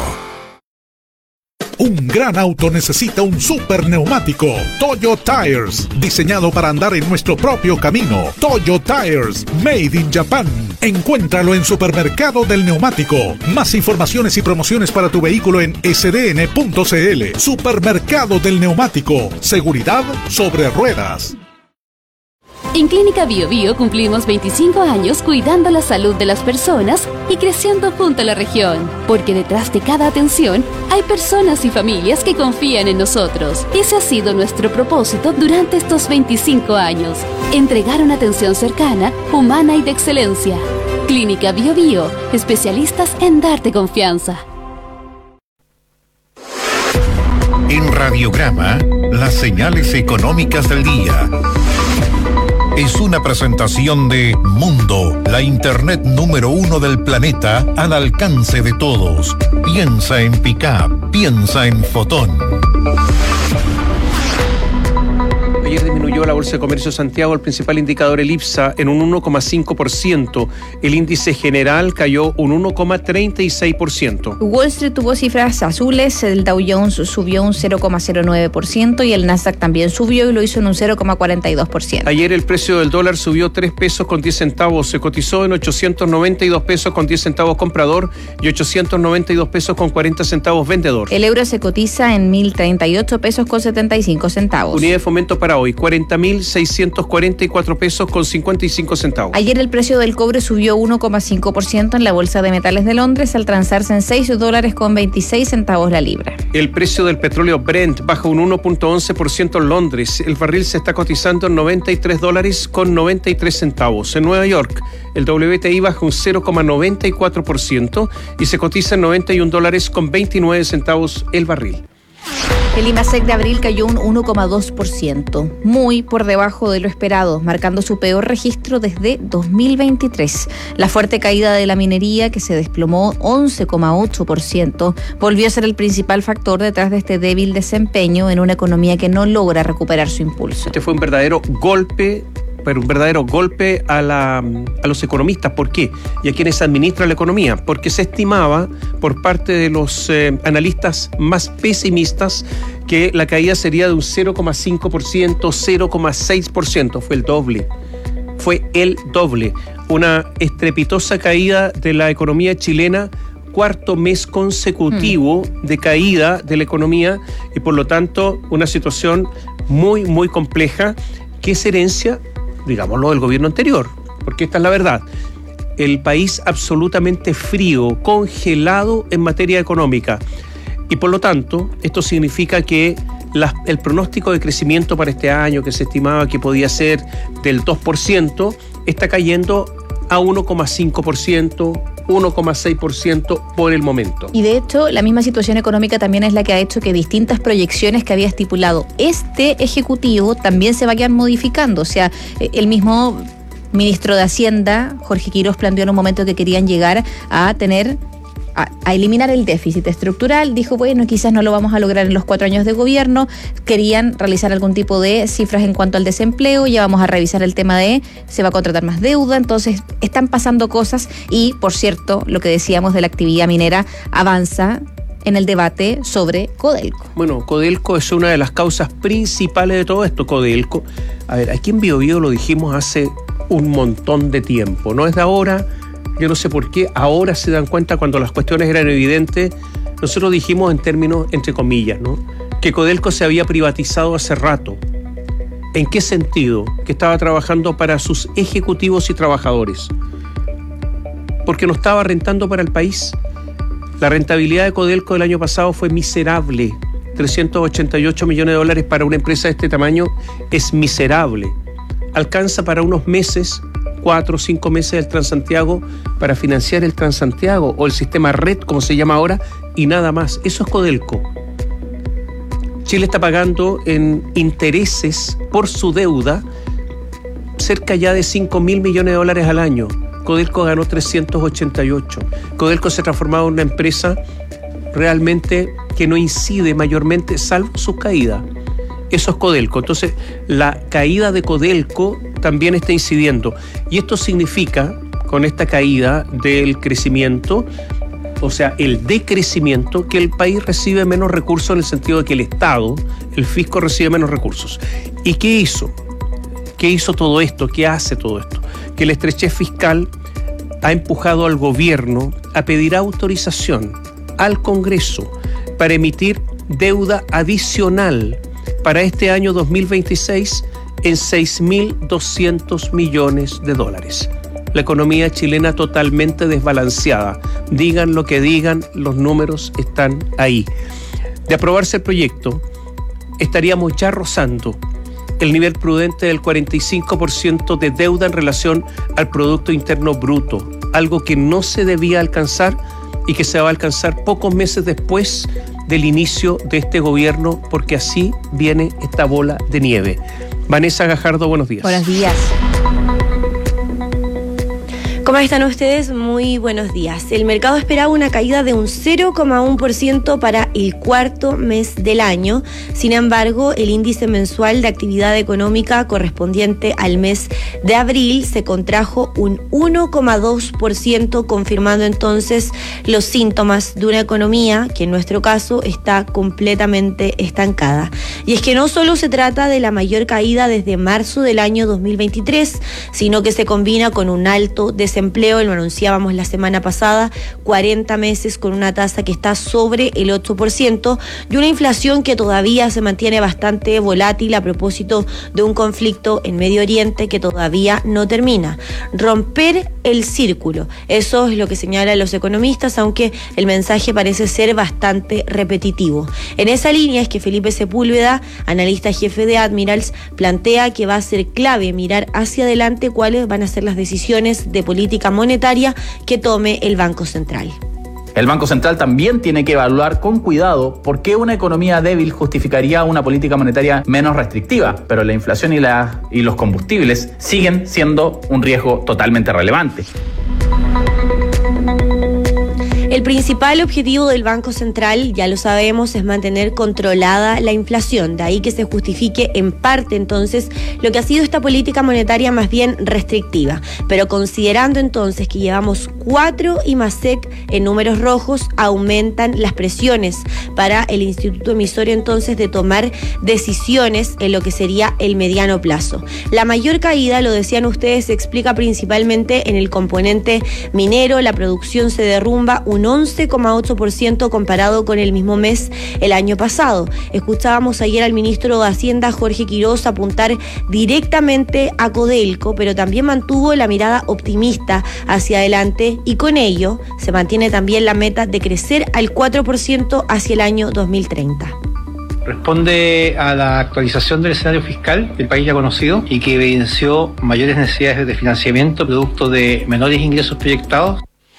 Un gran auto necesita un super neumático. Toyo Tires, diseñado para andar en nuestro propio camino. Toyo Tires, made in Japan. Encuéntralo en Supermercado del Neumático. Más informaciones y promociones para tu vehículo en sdn.cl. Supermercado del Neumático. Seguridad sobre ruedas. En Clínica Bio Bio cumplimos 25 años cuidando la salud de las personas y creciendo junto a la región. Porque detrás de cada atención hay personas y familias que confían en nosotros. Ese ha sido nuestro propósito durante estos 25 años. Entregar una atención cercana, humana y de excelencia. Clínica Bio Bio, especialistas en darte confianza. En Radiograma, las señales económicas del día. Es una presentación de Mundo, la internet número 1 del planeta al alcance de todos. Piensa en Pickup, piensa en Fotón. Ayer disminuyó la Bolsa de Comercio de Santiago, el principal indicador, el IPSA, en un 1,5%. El índice general cayó un 1,36%. Wall Street tuvo cifras azules, el Dow Jones subió un 0,09% y el Nasdaq también subió y lo hizo en un 0,42%. Ayer el precio del dólar subió 3 pesos con 10 centavos, se cotizó en 892 pesos con 10 centavos comprador y 892 pesos con 40 centavos vendedor. El euro se cotiza en 1.038 pesos con 75 centavos. Unidad de fomento para hoy, 40.644 pesos con 55 centavos. Ayer el precio del cobre subió 1,5% en la Bolsa de Metales de Londres al transarse en $6 con 26 centavos la libra. El precio del petróleo Brent baja un 1,11% en Londres. El barril se está cotizando en $93 con 93 centavos. En Nueva York, el WTI baja un 0,94% y se cotiza en $91 con 29 centavos el barril. El IMASEC de abril cayó un 1,2%, muy por debajo de lo esperado, marcando su peor registro desde 2023. La fuerte caída de la minería, que se desplomó 11,8%, volvió a ser el principal factor detrás de este débil desempeño en una economía que no logra recuperar su impulso. Este fue un verdadero golpe pero un verdadero golpe a los economistas. ¿Por qué? Y a quienes administran la economía. Porque se estimaba por parte de los analistas más pesimistas que la caída sería de un 0,5%, 0,6%. Fue el doble. Una estrepitosa caída de la economía chilena, cuarto mes consecutivo de caída de la economía, y por lo tanto una situación muy, muy compleja, que es herencia, digámoslo, del gobierno anterior, porque esta es la verdad. El país absolutamente frío, congelado en materia económica, y por lo tanto esto significa que el pronóstico de crecimiento para este año, que se estimaba que podía ser del 2%, está cayendo a 1,5%, 1,6% por el momento. Y de hecho, la misma situación económica también es la que ha hecho que distintas proyecciones que había estipulado este Ejecutivo también se vayan modificando. O sea, el mismo ministro de Hacienda, Jorge Quirós, planteó en un momento que querían llegar a eliminar el déficit estructural. Dijo, bueno, quizás no lo vamos a lograr en los 4 años de gobierno. Querían realizar algún tipo de cifras en cuanto al desempleo. Ya vamos a revisar el tema de se va a contratar más deuda. Entonces están pasando cosas y, por cierto, lo que decíamos de la actividad minera avanza en el debate sobre Codelco. Bueno, Codelco es una de las causas principales de todo esto. Codelco, a ver, aquí en Bio Bio lo dijimos hace un montón de tiempo, no es de ahora. Yo no sé por qué ahora se dan cuenta cuando las cuestiones eran evidentes. Nosotros dijimos en términos, entre comillas, ¿no?, que Codelco se había privatizado hace rato. ¿En qué sentido? Que estaba trabajando para sus ejecutivos y trabajadores. Porque no estaba rentando para el país. La rentabilidad de Codelco del año pasado fue miserable. 388 millones de dólares para una empresa de este tamaño es miserable. Alcanza para unos meses, 4 o 5 meses del Transantiago, para financiar el Transantiago o el sistema red, como se llama ahora, y nada más. Eso es Codelco. Chile está pagando en intereses por su deuda cerca ya de 5.000 millones de dólares al año. Codelco ganó 388. Codelco se ha transformado en una empresa realmente que no incide mayormente, salvo sus caídas. Eso es Codelco. Entonces, la caída de Codelco también está incidiendo. Y esto significa, con esta caída del crecimiento, o sea, el decrecimiento, que el país recibe menos recursos, en el sentido de que el Estado, el fisco, recibe menos recursos. ¿Y qué hizo? ¿Qué hizo todo esto? ¿Qué hace todo esto? Que la estrechez fiscal ha empujado al gobierno a pedir autorización al Congreso para emitir deuda adicional para este año 2026 en 6.200 millones de dólares. La economía chilena totalmente desbalanceada. Digan lo que digan, los números están ahí. De aprobarse el proyecto, estaríamos ya rozando el nivel prudente del 45% de deuda en relación al Producto Interno Bruto, algo que no se debía alcanzar y que se va a alcanzar pocos meses después del inicio de este gobierno, porque así viene esta bola de nieve. Vanessa Gajardo, buenos días. Buenos días. ¿Cómo están ustedes? Muy buenos días. El mercado esperaba una caída de un 0,1% para el cuarto mes del año. Sin embargo, el índice mensual de actividad económica correspondiente al mes de abril se contrajo un 1,2%, confirmando entonces los síntomas de una economía que en nuestro caso está completamente estancada. Y es que no solo se trata de la mayor caída desde marzo del año 2023, sino que se combina con un alto desempleo, lo anunciábamos la semana pasada, 40 meses con una tasa que está sobre el 8% y una inflación que todavía se mantiene bastante volátil a propósito de un conflicto en Medio Oriente que todavía no termina. Romper el círculo, eso es lo que señalan los economistas, aunque el mensaje parece ser bastante repetitivo. En esa línea es que Felipe Sepúlveda, analista jefe de Admirals, plantea que va a ser clave mirar hacia adelante cuáles van a ser las decisiones de política monetaria que tome el Banco Central. El Banco Central también tiene que evaluar con cuidado por qué una economía débil justificaría una política monetaria menos restrictiva, pero la inflación y los combustibles siguen siendo un riesgo totalmente relevante. El principal objetivo del Banco Central, ya lo sabemos, es mantener controlada la inflación. De ahí que se justifique en parte entonces lo que ha sido esta política monetaria más bien restrictiva. Pero considerando entonces que llevamos 4 IMASEC en números rojos, aumentan las presiones para el Instituto Emisorio entonces de tomar decisiones en lo que sería el mediano plazo. La mayor caída, lo decían ustedes, se explica principalmente en el componente minero. La producción se derrumba un 11,8% comparado con el mismo mes el año pasado. Escuchábamos ayer al ministro de Hacienda, Jorge Quiroz, apuntar directamente a Codelco, pero también mantuvo la mirada optimista hacia adelante y con ello se mantiene también la meta de crecer al 4% hacia el año 2030. Responde a la actualización del escenario fiscal del país ya conocido y que evidenció mayores necesidades de financiamiento producto de menores ingresos proyectados.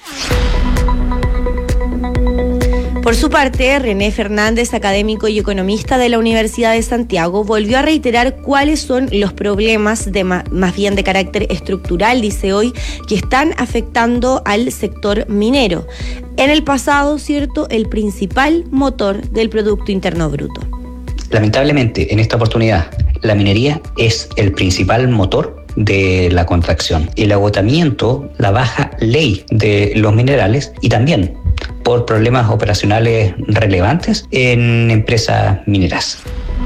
Por su parte, René Fernández, académico y economista de la Universidad de Santiago, volvió a reiterar cuáles son los problemas más bien de carácter estructural, dice hoy, que están afectando al sector minero. En el pasado, cierto, el principal motor del Producto Interno Bruto. Lamentablemente, en esta oportunidad, la minería es el principal motor de la contracción. El agotamiento, la baja ley de los minerales y también por problemas operacionales relevantes en empresas mineras.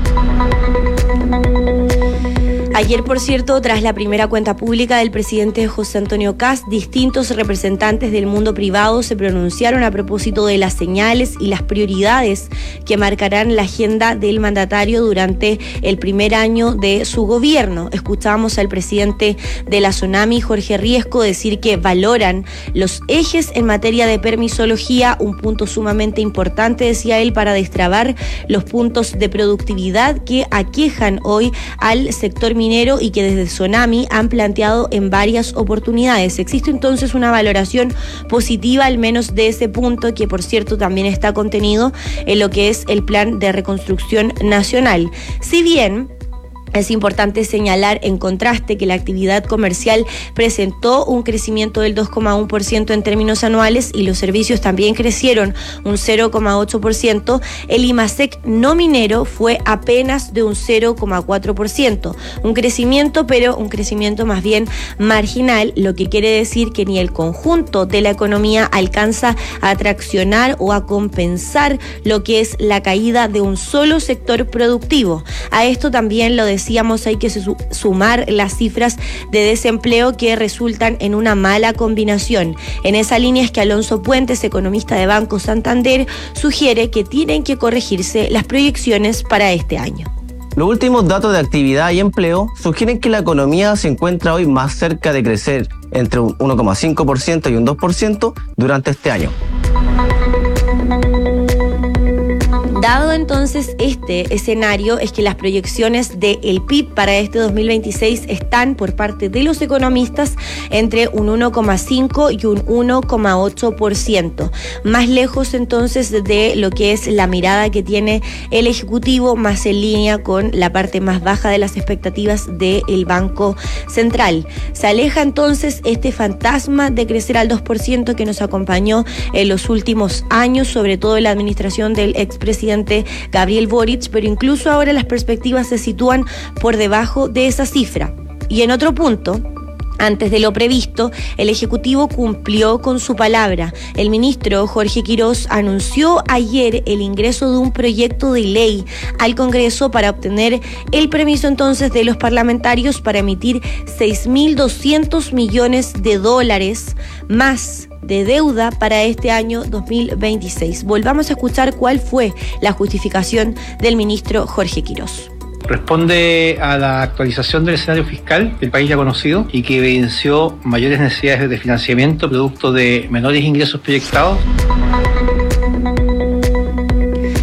Ayer, por cierto, tras la primera cuenta pública del presidente José Antonio Kast, distintos representantes del mundo privado se pronunciaron a propósito de las señales y las prioridades que marcarán la agenda del mandatario durante el primer año de su gobierno. Escuchamos al presidente de la Sonami, Jorge Riesco, decir que valoran los ejes en materia de permisología, un punto sumamente importante, decía él, para destrabar los puntos de productividad que aquejan hoy al sector minero y que desde Sonami han planteado en varias oportunidades. Existe entonces una valoración positiva al menos de ese punto, que por cierto también está contenido en lo que es el Plan de Reconstrucción Nacional. Si bien es importante señalar en contraste que la actividad comercial presentó un crecimiento del 2,1% en términos anuales y los servicios también crecieron un 0,8%, el IMASEC no minero fue apenas de un 0,4%. Un crecimiento, pero un crecimiento más bien marginal, lo que quiere decir que ni el conjunto de la economía alcanza a traccionar o a compensar lo que es la caída de un solo sector productivo. A esto también lo decíamos, hay que sumar las cifras de desempleo que resultan en una mala combinación. En esa línea es que Alonso Puentes, economista de Banco Santander, sugiere que tienen que corregirse las proyecciones para este año. Los últimos datos de actividad y empleo sugieren que la economía se encuentra hoy más cerca de crecer entre un 1,5% y un 2% durante este año. Dado entonces este escenario, es que las proyecciones del PIB para este 2026 están por parte de los economistas entre un 1,5 y un 1,8%. Más lejos entonces de lo que es la mirada que tiene el Ejecutivo, más en línea con la parte más baja de las expectativas del Banco Central. Se aleja entonces este fantasma de crecer al 2% que nos acompañó en los últimos años, sobre todo en la administración del expresidente Gabriel Boric, pero incluso ahora las perspectivas se sitúan por debajo de esa cifra. Y en otro punto, antes de lo previsto, el Ejecutivo cumplió con su palabra. El ministro Jorge Quiroz anunció ayer el ingreso de un proyecto de ley al Congreso para obtener el permiso entonces de los parlamentarios para emitir 6.200 millones de dólares más de deuda para este año 2026. Volvamos a escuchar cuál fue la justificación del ministro Jorge Quiroz. Responde a la actualización del escenario fiscal del país ya conocido y que evidenció mayores necesidades de financiamiento producto de menores ingresos proyectados. El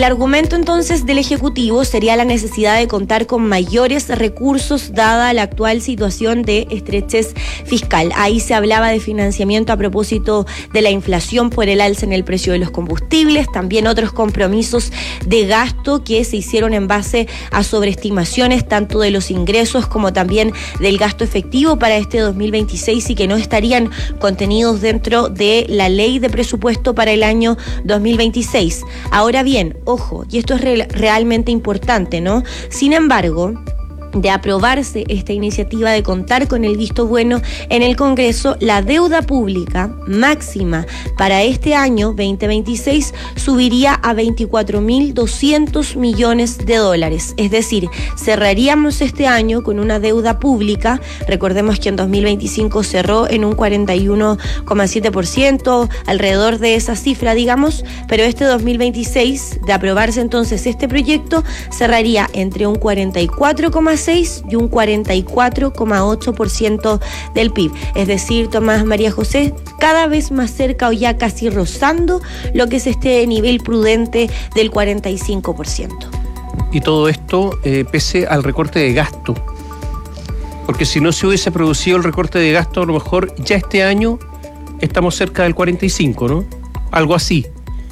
argumento entonces del Ejecutivo sería la necesidad de contar con mayores recursos dada la actual situación de estrechez fiscal. Ahí se hablaba de financiamiento a propósito de la inflación por el alza en el precio de los combustibles, también otros compromisos de gasto que se hicieron en base a sobreestimaciones tanto de los ingresos como también del gasto efectivo para este 2026 y que no estarían contenidos dentro de la ley de presupuesto para el año 2026. Ahora bien, ojo, y esto es realmente importante, ¿no? Sin embargo, de aprobarse esta iniciativa de contar con el visto bueno en el Congreso, la deuda pública máxima para este año 2026 subiría a 24.200 millones de dólares. Es decir, cerraríamos este año con una deuda pública, recordemos que en 2025 cerró en un 41,7%, alrededor de esa cifra, digamos, pero este 2026, de aprobarse entonces este proyecto, cerraría entre un 44,6% y un 44,8% del PIB. Es decir, Tomás, María José, cada vez más cerca o ya casi rozando lo que es este nivel prudente del 45%. Y todo esto pese al recorte de gasto. Porque si no se hubiese producido el recorte de gasto, a lo mejor ya este año estamos cerca del 45%, ¿no? Algo así.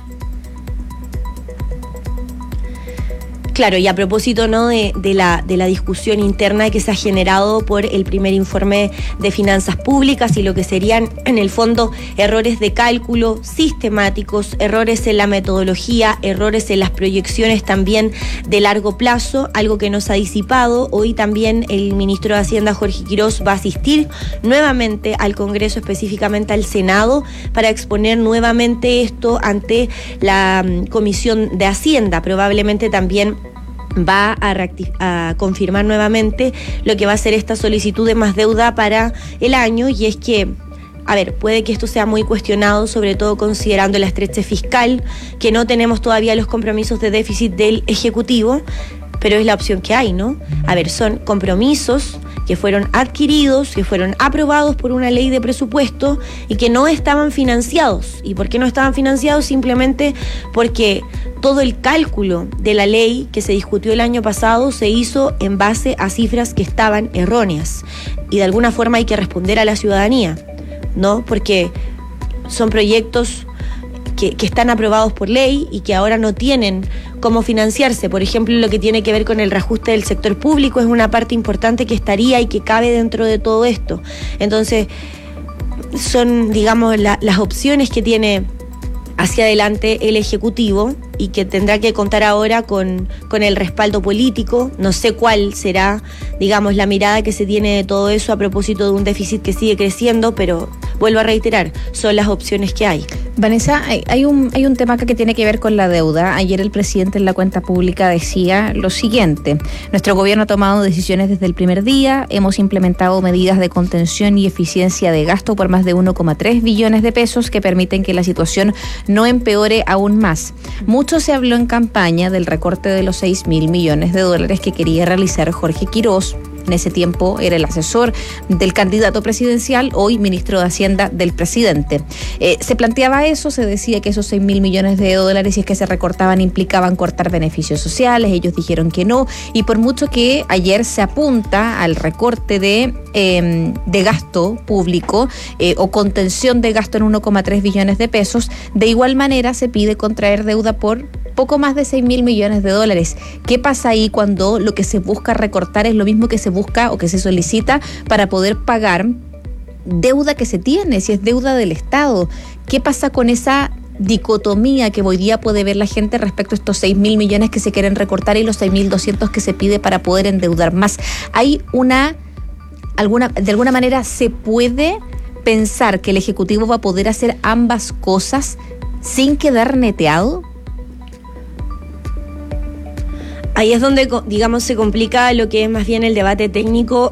Claro, y a propósito, ¿no?, de la discusión interna que se ha generado por el primer informe de finanzas públicas y lo que serían, en el fondo, errores de cálculo sistemáticos, errores en la metodología, errores en las proyecciones también de largo plazo, algo que no se ha disipado. Hoy también el ministro de Hacienda, Jorge Quirós, va a asistir nuevamente al Congreso, específicamente al Senado, para exponer nuevamente esto ante la Comisión de Hacienda. Probablemente también va a confirmar nuevamente lo que va a ser esta solicitud de más deuda para el año, y es que, a ver, puede que esto sea muy cuestionado, sobre todo considerando la estrechez fiscal, que no tenemos todavía los compromisos de déficit del Ejecutivo, pero es la opción que hay, ¿no? A ver, son compromisos que fueron adquiridos, que fueron aprobados por una ley de presupuesto y que no estaban financiados. ¿Y por qué no estaban financiados? Simplemente porque todo el cálculo de la ley que se discutió el año pasado se hizo en base a cifras que estaban erróneas. Y de alguna forma hay que responder a la ciudadanía, ¿no? Porque son proyectos que están aprobados por ley y que ahora no tienen cómo financiarse. Por ejemplo, lo que tiene que ver con el reajuste del sector público es una parte importante que estaría y que cabe dentro de todo esto. Entonces, son, digamos, las opciones que tiene hacia adelante el Ejecutivo y que tendrá que contar ahora con el respaldo político. No sé cuál será, digamos, la mirada que se tiene de todo eso a propósito de un déficit que sigue creciendo, pero vuelvo a reiterar, son las opciones que hay. Vanessa, hay un tema acá que tiene que ver con la deuda. Ayer el presidente en la cuenta pública decía lo siguiente: nuestro gobierno ha tomado decisiones desde el primer día, hemos implementado medidas de contención y eficiencia de gasto por más de 1,3 billones de pesos que permiten que la situación no empeore aún más. Mucho se habló en campaña del recorte de los 6.000 millones de dólares que quería realizar Jorge Quirós. En ese tiempo era el asesor del candidato presidencial, hoy ministro de Hacienda del presidente. Se planteaba eso, se decía que esos 6.000 millones de dólares, si es que se recortaban, implicaban cortar beneficios sociales. Ellos dijeron que no, y por mucho que ayer se apunta al recorte de gasto público o contención de gasto en 1,3 billones de pesos, de igual manera se pide contraer deuda por poco más de 6.000 millones de dólares. ¿Qué pasa ahí cuando lo que se busca recortar es lo mismo que se busca o que se solicita para poder pagar deuda que se tiene, si es deuda del Estado? ¿Qué pasa con esa dicotomía que hoy día puede ver la gente respecto a estos 6.000 millones que se quieren recortar y los 6.200 que se pide para poder endeudar más? ¿Hay de alguna manera se puede pensar que el Ejecutivo va a poder hacer ambas cosas sin quedar neteado? Ahí es donde, digamos, se complica lo que es más bien el debate técnico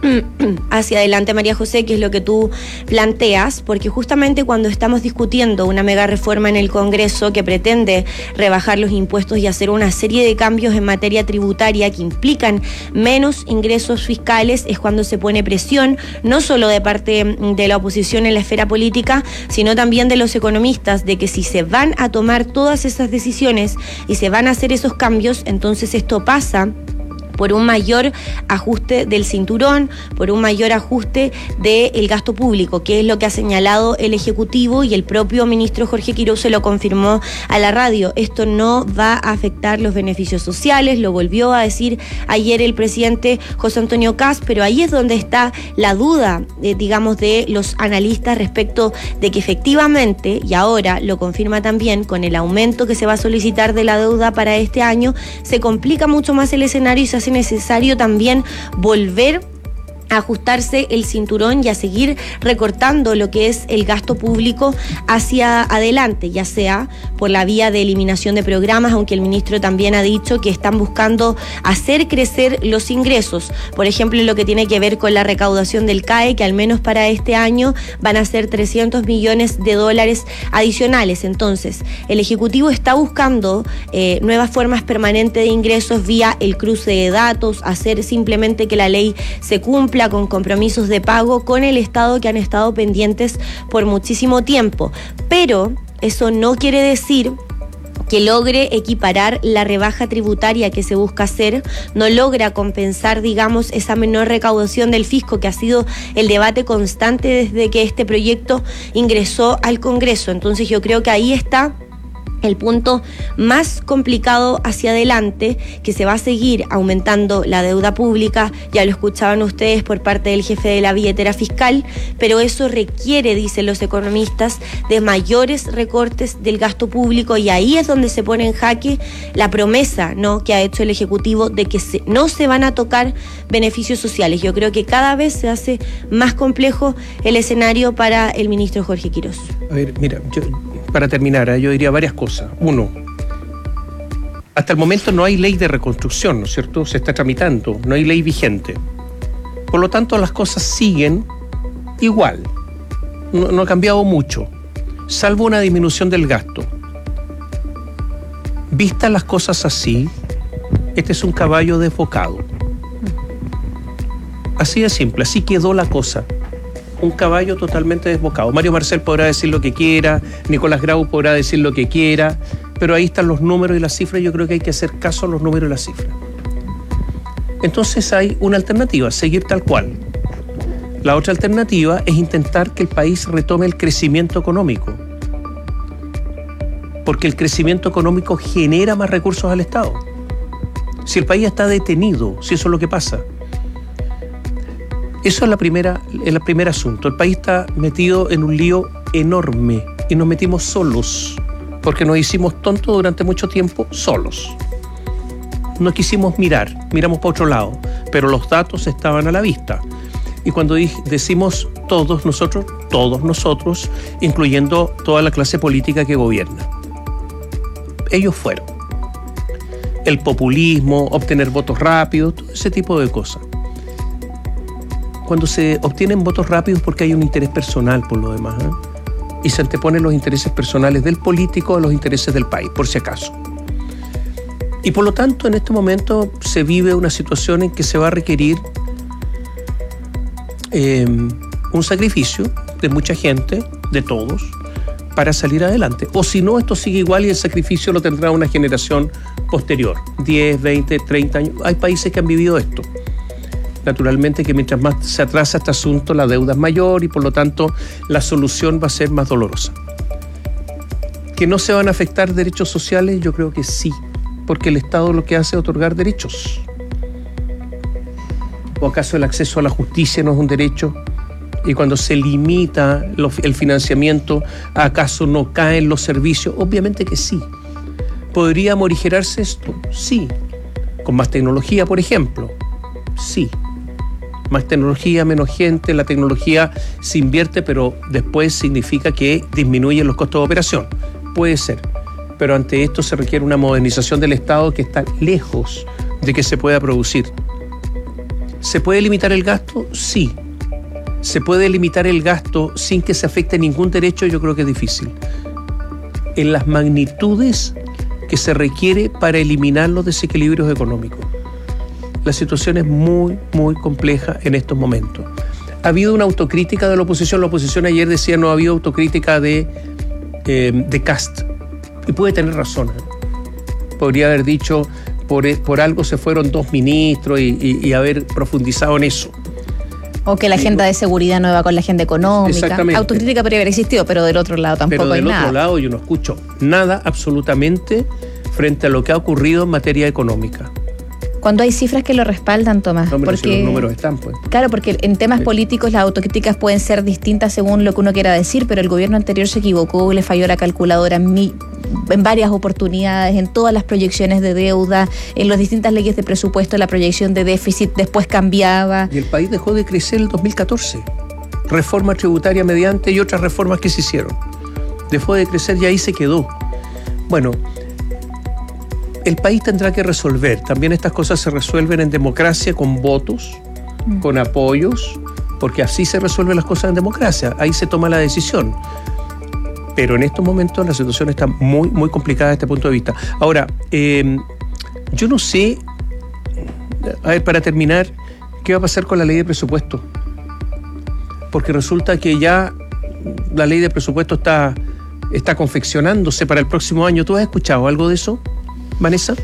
hacia adelante, María José, que es lo que tú planteas, porque justamente cuando estamos discutiendo una mega reforma en el Congreso que pretende rebajar los impuestos y hacer una serie de cambios en materia tributaria que implican menos ingresos fiscales, es cuando se pone presión, no solo de parte de la oposición en la esfera política, sino también de los economistas, de que si se van a tomar todas esas decisiones y se van a hacer esos cambios, entonces esto pasa por un mayor ajuste del cinturón, por un mayor ajuste del gasto público, que es lo que ha señalado el Ejecutivo, y el propio ministro Jorge Quiroz se lo confirmó a la radio. Esto no va a afectar los beneficios sociales, lo volvió a decir ayer el presidente José Antonio Kast, pero ahí es donde está la duda, digamos, de los analistas respecto de que efectivamente, y ahora lo confirma también con el aumento que se va a solicitar de la deuda para este año, se complica mucho más el escenario y se hace necesario también volver a ajustarse el cinturón y a seguir recortando lo que es el gasto público hacia adelante, ya sea por la vía de eliminación de programas, aunque el ministro también ha dicho que están buscando hacer crecer los ingresos. Por ejemplo, lo que tiene que ver con la recaudación del CAE, que al menos para este año van a ser $300 millones adicionales. Entonces, el Ejecutivo está buscando nuevas formas permanentes de ingresos vía el cruce de datos, hacer simplemente que la ley se cumpla con compromisos de pago con el Estado que han estado pendientes por muchísimo tiempo. Pero eso no quiere decir que logre equiparar la rebaja tributaria que se busca hacer, no logra compensar, digamos, esa menor recaudación del fisco, que ha sido el debate constante desde que este proyecto ingresó al Congreso. Entonces yo creo que ahí está el punto más complicado hacia adelante, que se va a seguir aumentando la deuda pública, ya lo escuchaban ustedes por parte del jefe de la billetera fiscal, pero eso requiere, dicen los economistas, de mayores recortes del gasto público, y ahí es donde se pone en jaque la promesa, ¿no?, que ha hecho el Ejecutivo de que no se van a tocar beneficios sociales. Yo creo que cada vez se hace más complejo el escenario para el ministro Jorge Quiroz. A ver, mira, para terminar, yo diría varias cosas. Uno, hasta el momento no hay ley de reconstrucción, ¿no es cierto? Se está tramitando, no hay ley vigente. Por lo tanto, las cosas siguen igual. No ha cambiado mucho, salvo una disminución del gasto. Vistas las cosas así, este es un caballo desbocado. Así de simple, así quedó la cosa. Un caballo totalmente desbocado. Mario Marcel podrá decir lo que quiera, Nicolás Grau podrá decir lo que quiera, pero ahí están los números y las cifras. Yo creo que hay que hacer caso a los números y las cifras. Entonces hay una alternativa, seguir tal cual. La otra alternativa es intentar que el país retome el crecimiento económico, porque el crecimiento económico genera más recursos al Estado. Si el país está detenido, si eso es lo que pasa. Eso es el primer asunto. El país está metido en un lío enorme y nos metimos solos, porque nos hicimos tontos durante mucho tiempo solos. No quisimos mirar, miramos para otro lado, pero los datos estaban a la vista. Y cuando decimos todos nosotros, incluyendo toda la clase política que gobierna. Ellos fueron. El populismo, obtener votos rápidos, todo ese tipo de cosas. Cuando se obtienen votos rápidos porque hay un interés personal por lo demás, ¿eh? Y se anteponen los intereses personales del político a los intereses del país, por si acaso. Y por lo tanto, en este momento se vive una situación en que se va a requerir un sacrificio de mucha gente, de todos, para salir adelante. O si no, esto sigue igual y el sacrificio lo tendrá una generación posterior, 10, 20, 30 años. Hay países que han vivido esto. Naturalmente que mientras más se atrasa este asunto, la deuda es mayor y por lo tanto la solución va a ser más dolorosa. ¿Que no se van a afectar derechos sociales? Yo creo que sí, porque el Estado lo que hace es otorgar derechos. ¿O acaso el acceso a la justicia no es un derecho? Y cuando se limita el financiamiento, ¿acaso no caen los servicios? Obviamente que sí. ¿Podría morigerarse esto? Sí. ¿Con más tecnología, por ejemplo? Sí. Más tecnología, menos gente, la tecnología se invierte, pero después significa que disminuyen los costos de operación. Puede ser. pero ante esto se requiere una modernización del Estado que está lejos de que se pueda producir. ¿Se puede limitar el gasto? Sí. ¿Se puede limitar el gasto sin que se afecte ningún derecho? Yo creo que es difícil. En las magnitudes que se requiere para eliminar los desequilibrios económicos. La situación es muy, muy compleja en estos momentos. Ha habido una autocrítica de la oposición ayer decía no ha habido autocrítica de Kast. Y puede tener razón. Podría haber dicho, por algo se fueron 2 ministros y haber profundizado en eso. O que la agenda de seguridad no va con la agenda económica. Exactamente. Autocrítica podría haber existido, pero del otro lado tampoco hay nada. Pero del otro lado yo no escucho nada absolutamente frente a lo que ha ocurrido en materia económica. Cuando hay cifras que lo respaldan, Tomás. No, porque si los números están, pues. Claro, porque en temas políticos las autocríticas pueden ser distintas según lo que uno quiera decir, pero el gobierno anterior se equivocó, le falló la calculadora en varias oportunidades, en todas las proyecciones de deuda, en las distintas leyes de presupuesto, la proyección de déficit después cambiaba. Y el país dejó de crecer en el 2014. Reforma tributaria mediante y otras reformas que se hicieron. Dejó de crecer y ahí se quedó. Bueno, el país tendrá que resolver. También estas cosas se resuelven en democracia con votos, con apoyos, porque así se resuelven las cosas en democracia. Ahí se toma la decisión. Pero en estos momentos la situación está muy, muy complicada desde este punto de vista. Ahora, yo no sé, a ver, para terminar, ¿qué va a pasar con la ley de presupuesto? Porque resulta que ya la ley de presupuesto está confeccionándose para el próximo año. ¿Tú has escuchado algo de eso, Vanessa?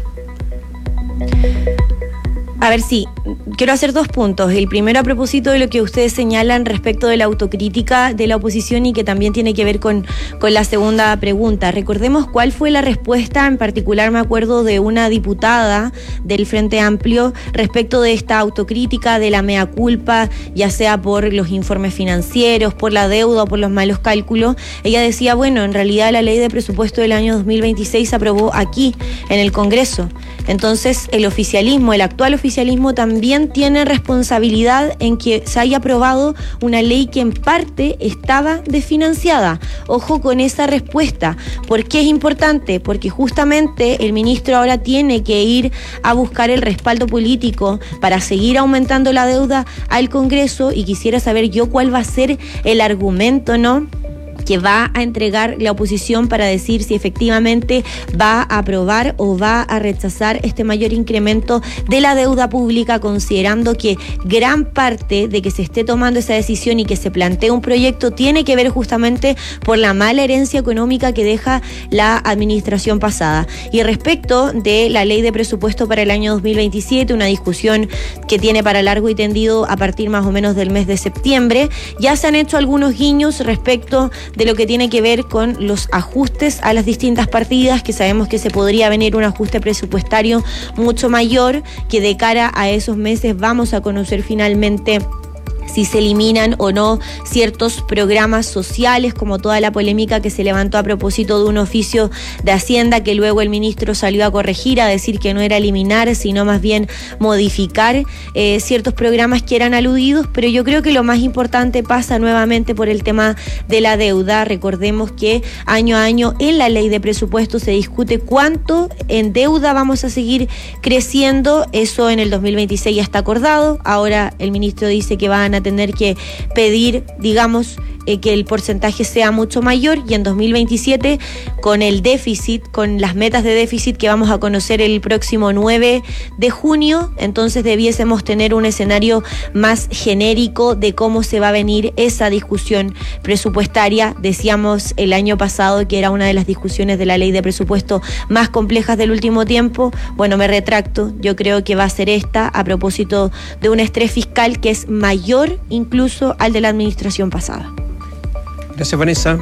A ver, sí, quiero hacer 2 puntos. El primero a propósito de lo que ustedes señalan respecto de la autocrítica de la oposición y que también tiene que ver con la segunda pregunta. Recordemos cuál fue la respuesta, en particular me acuerdo de una diputada del Frente Amplio respecto de esta autocrítica, de la mea culpa, ya sea por los informes financieros, por la deuda o por los malos cálculos. Ella decía, bueno, en realidad la ley de presupuesto del año 2026 se aprobó aquí, en el Congreso. Entonces, el actual oficialismo también tiene responsabilidad en que se haya aprobado una ley que en parte estaba desfinanciada. Ojo con esa respuesta. ¿Por qué es importante? Porque justamente el ministro ahora tiene que ir a buscar el respaldo político para seguir aumentando la deuda al Congreso, y quisiera saber yo cuál va a ser el argumento, ¿no?, que va a entregar la oposición para decir si efectivamente va a aprobar o va a rechazar este mayor incremento de la deuda pública, considerando que gran parte de que se esté tomando esa decisión y que se plantee un proyecto tiene que ver justamente por la mala herencia económica que deja la administración pasada. Y respecto de la ley de presupuesto para el año 2027, una discusión que tiene para largo y tendido a partir más o menos del mes de septiembre, ya se han hecho algunos guiños respecto de lo que tiene que ver con los ajustes a las distintas partidas, que sabemos que se podría venir un ajuste presupuestario mucho mayor, que de cara a esos meses vamos a conocer finalmente si se eliminan o no ciertos programas sociales, como toda la polémica que se levantó a propósito de un oficio de Hacienda que luego el ministro salió a corregir, a decir que no era eliminar, sino más bien modificar ciertos programas que eran aludidos. Pero yo creo que lo más importante pasa nuevamente por el tema de la deuda. Recordemos que año a año en la ley de presupuesto se discute cuánto en deuda vamos a seguir creciendo. Eso en el 2026 ya está acordado. Ahora el ministro dice que van a tener que pedir, digamos, que el porcentaje sea mucho mayor, y en 2027 con el déficit, con las metas de déficit que vamos a conocer el próximo 9 de junio, entonces debiésemos tener un escenario más genérico de cómo se va a venir esa discusión presupuestaria. Decíamos el año pasado que era una de las discusiones de la ley de presupuesto más complejas del último tiempo. Bueno, me retracto, yo creo que va a ser esta, a propósito de un estrés fiscal que es mayor incluso al de la administración pasada. Gracias, Vanessa.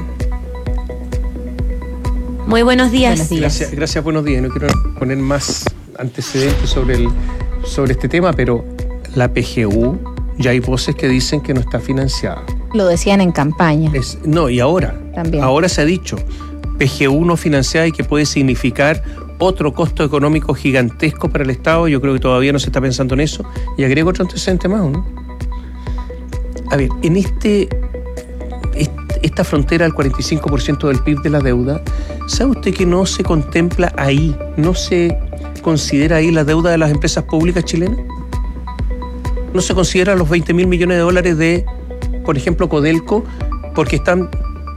Muy buenos días. Gracias, buenos días. No quiero poner más antecedentes sobre este tema, pero la PGU, ya hay voces que dicen que no está financiada. Lo decían en campaña. Y ahora. También. Ahora se ha dicho, PGU no financiada, y que puede significar otro costo económico gigantesco para el Estado. Yo creo que todavía no se está pensando en eso. Y agrego otro antecedente más, ¿no? A ver, en esta frontera del 45% del PIB de la deuda, ¿sabe usted que no se contempla ahí, no se considera ahí la deuda de las empresas públicas chilenas? No se considera los 20.000 millones de dólares de, por ejemplo, Codelco, porque están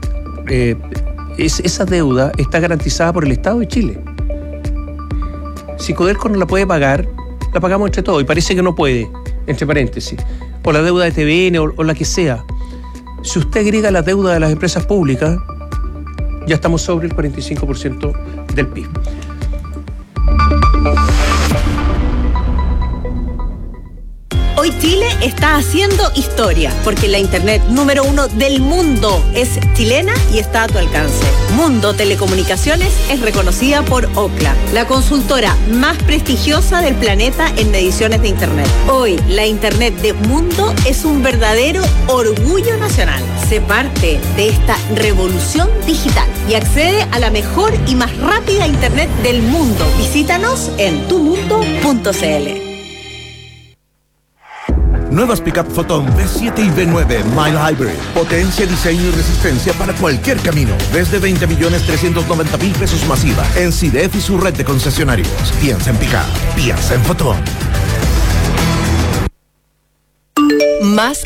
esa deuda está garantizada por el Estado de Chile. Si Codelco no la puede pagar, la pagamos entre todos, y parece que no puede, entre paréntesis, o la deuda de TVN o la que sea. Si usted agrega la deuda de las empresas públicas, ya estamos sobre el 45% del PIB. Hoy Chile está haciendo historia, porque la internet número 1 del mundo es chilena y está a tu alcance. Mundo Telecomunicaciones es reconocida por Ookla, la consultora más prestigiosa del planeta en mediciones de internet. Hoy, la internet de Mundo es un verdadero orgullo nacional. Sé parte de esta revolución digital y accede a la mejor y más rápida internet del mundo. Visítanos en tumundo.cl. Nuevas Pickup Photon V7 y V9 Mild Hybrid. Potencia, diseño y resistencia para cualquier camino. Desde 20.390.000 pesos masiva. En CIDEF y su red de concesionarios. Piensa en Pickup. Piensa en Photon. Más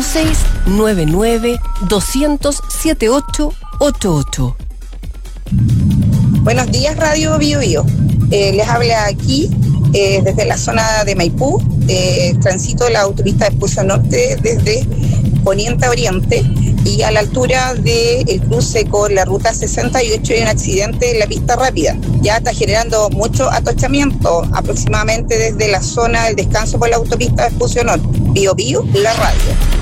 5699-200-7888. Buenos días, Radio Bio Bio. Les habla aquí desde la zona de Maipú. Transito la autopista Vespucio Norte desde poniente a oriente, y a la altura del cruce con la ruta 68 hay un accidente en la pista rápida. Ya está generando mucho atochamiento, aproximadamente desde la zona del descanso por la autopista Vespucio Norte. Bio Bio, la radio.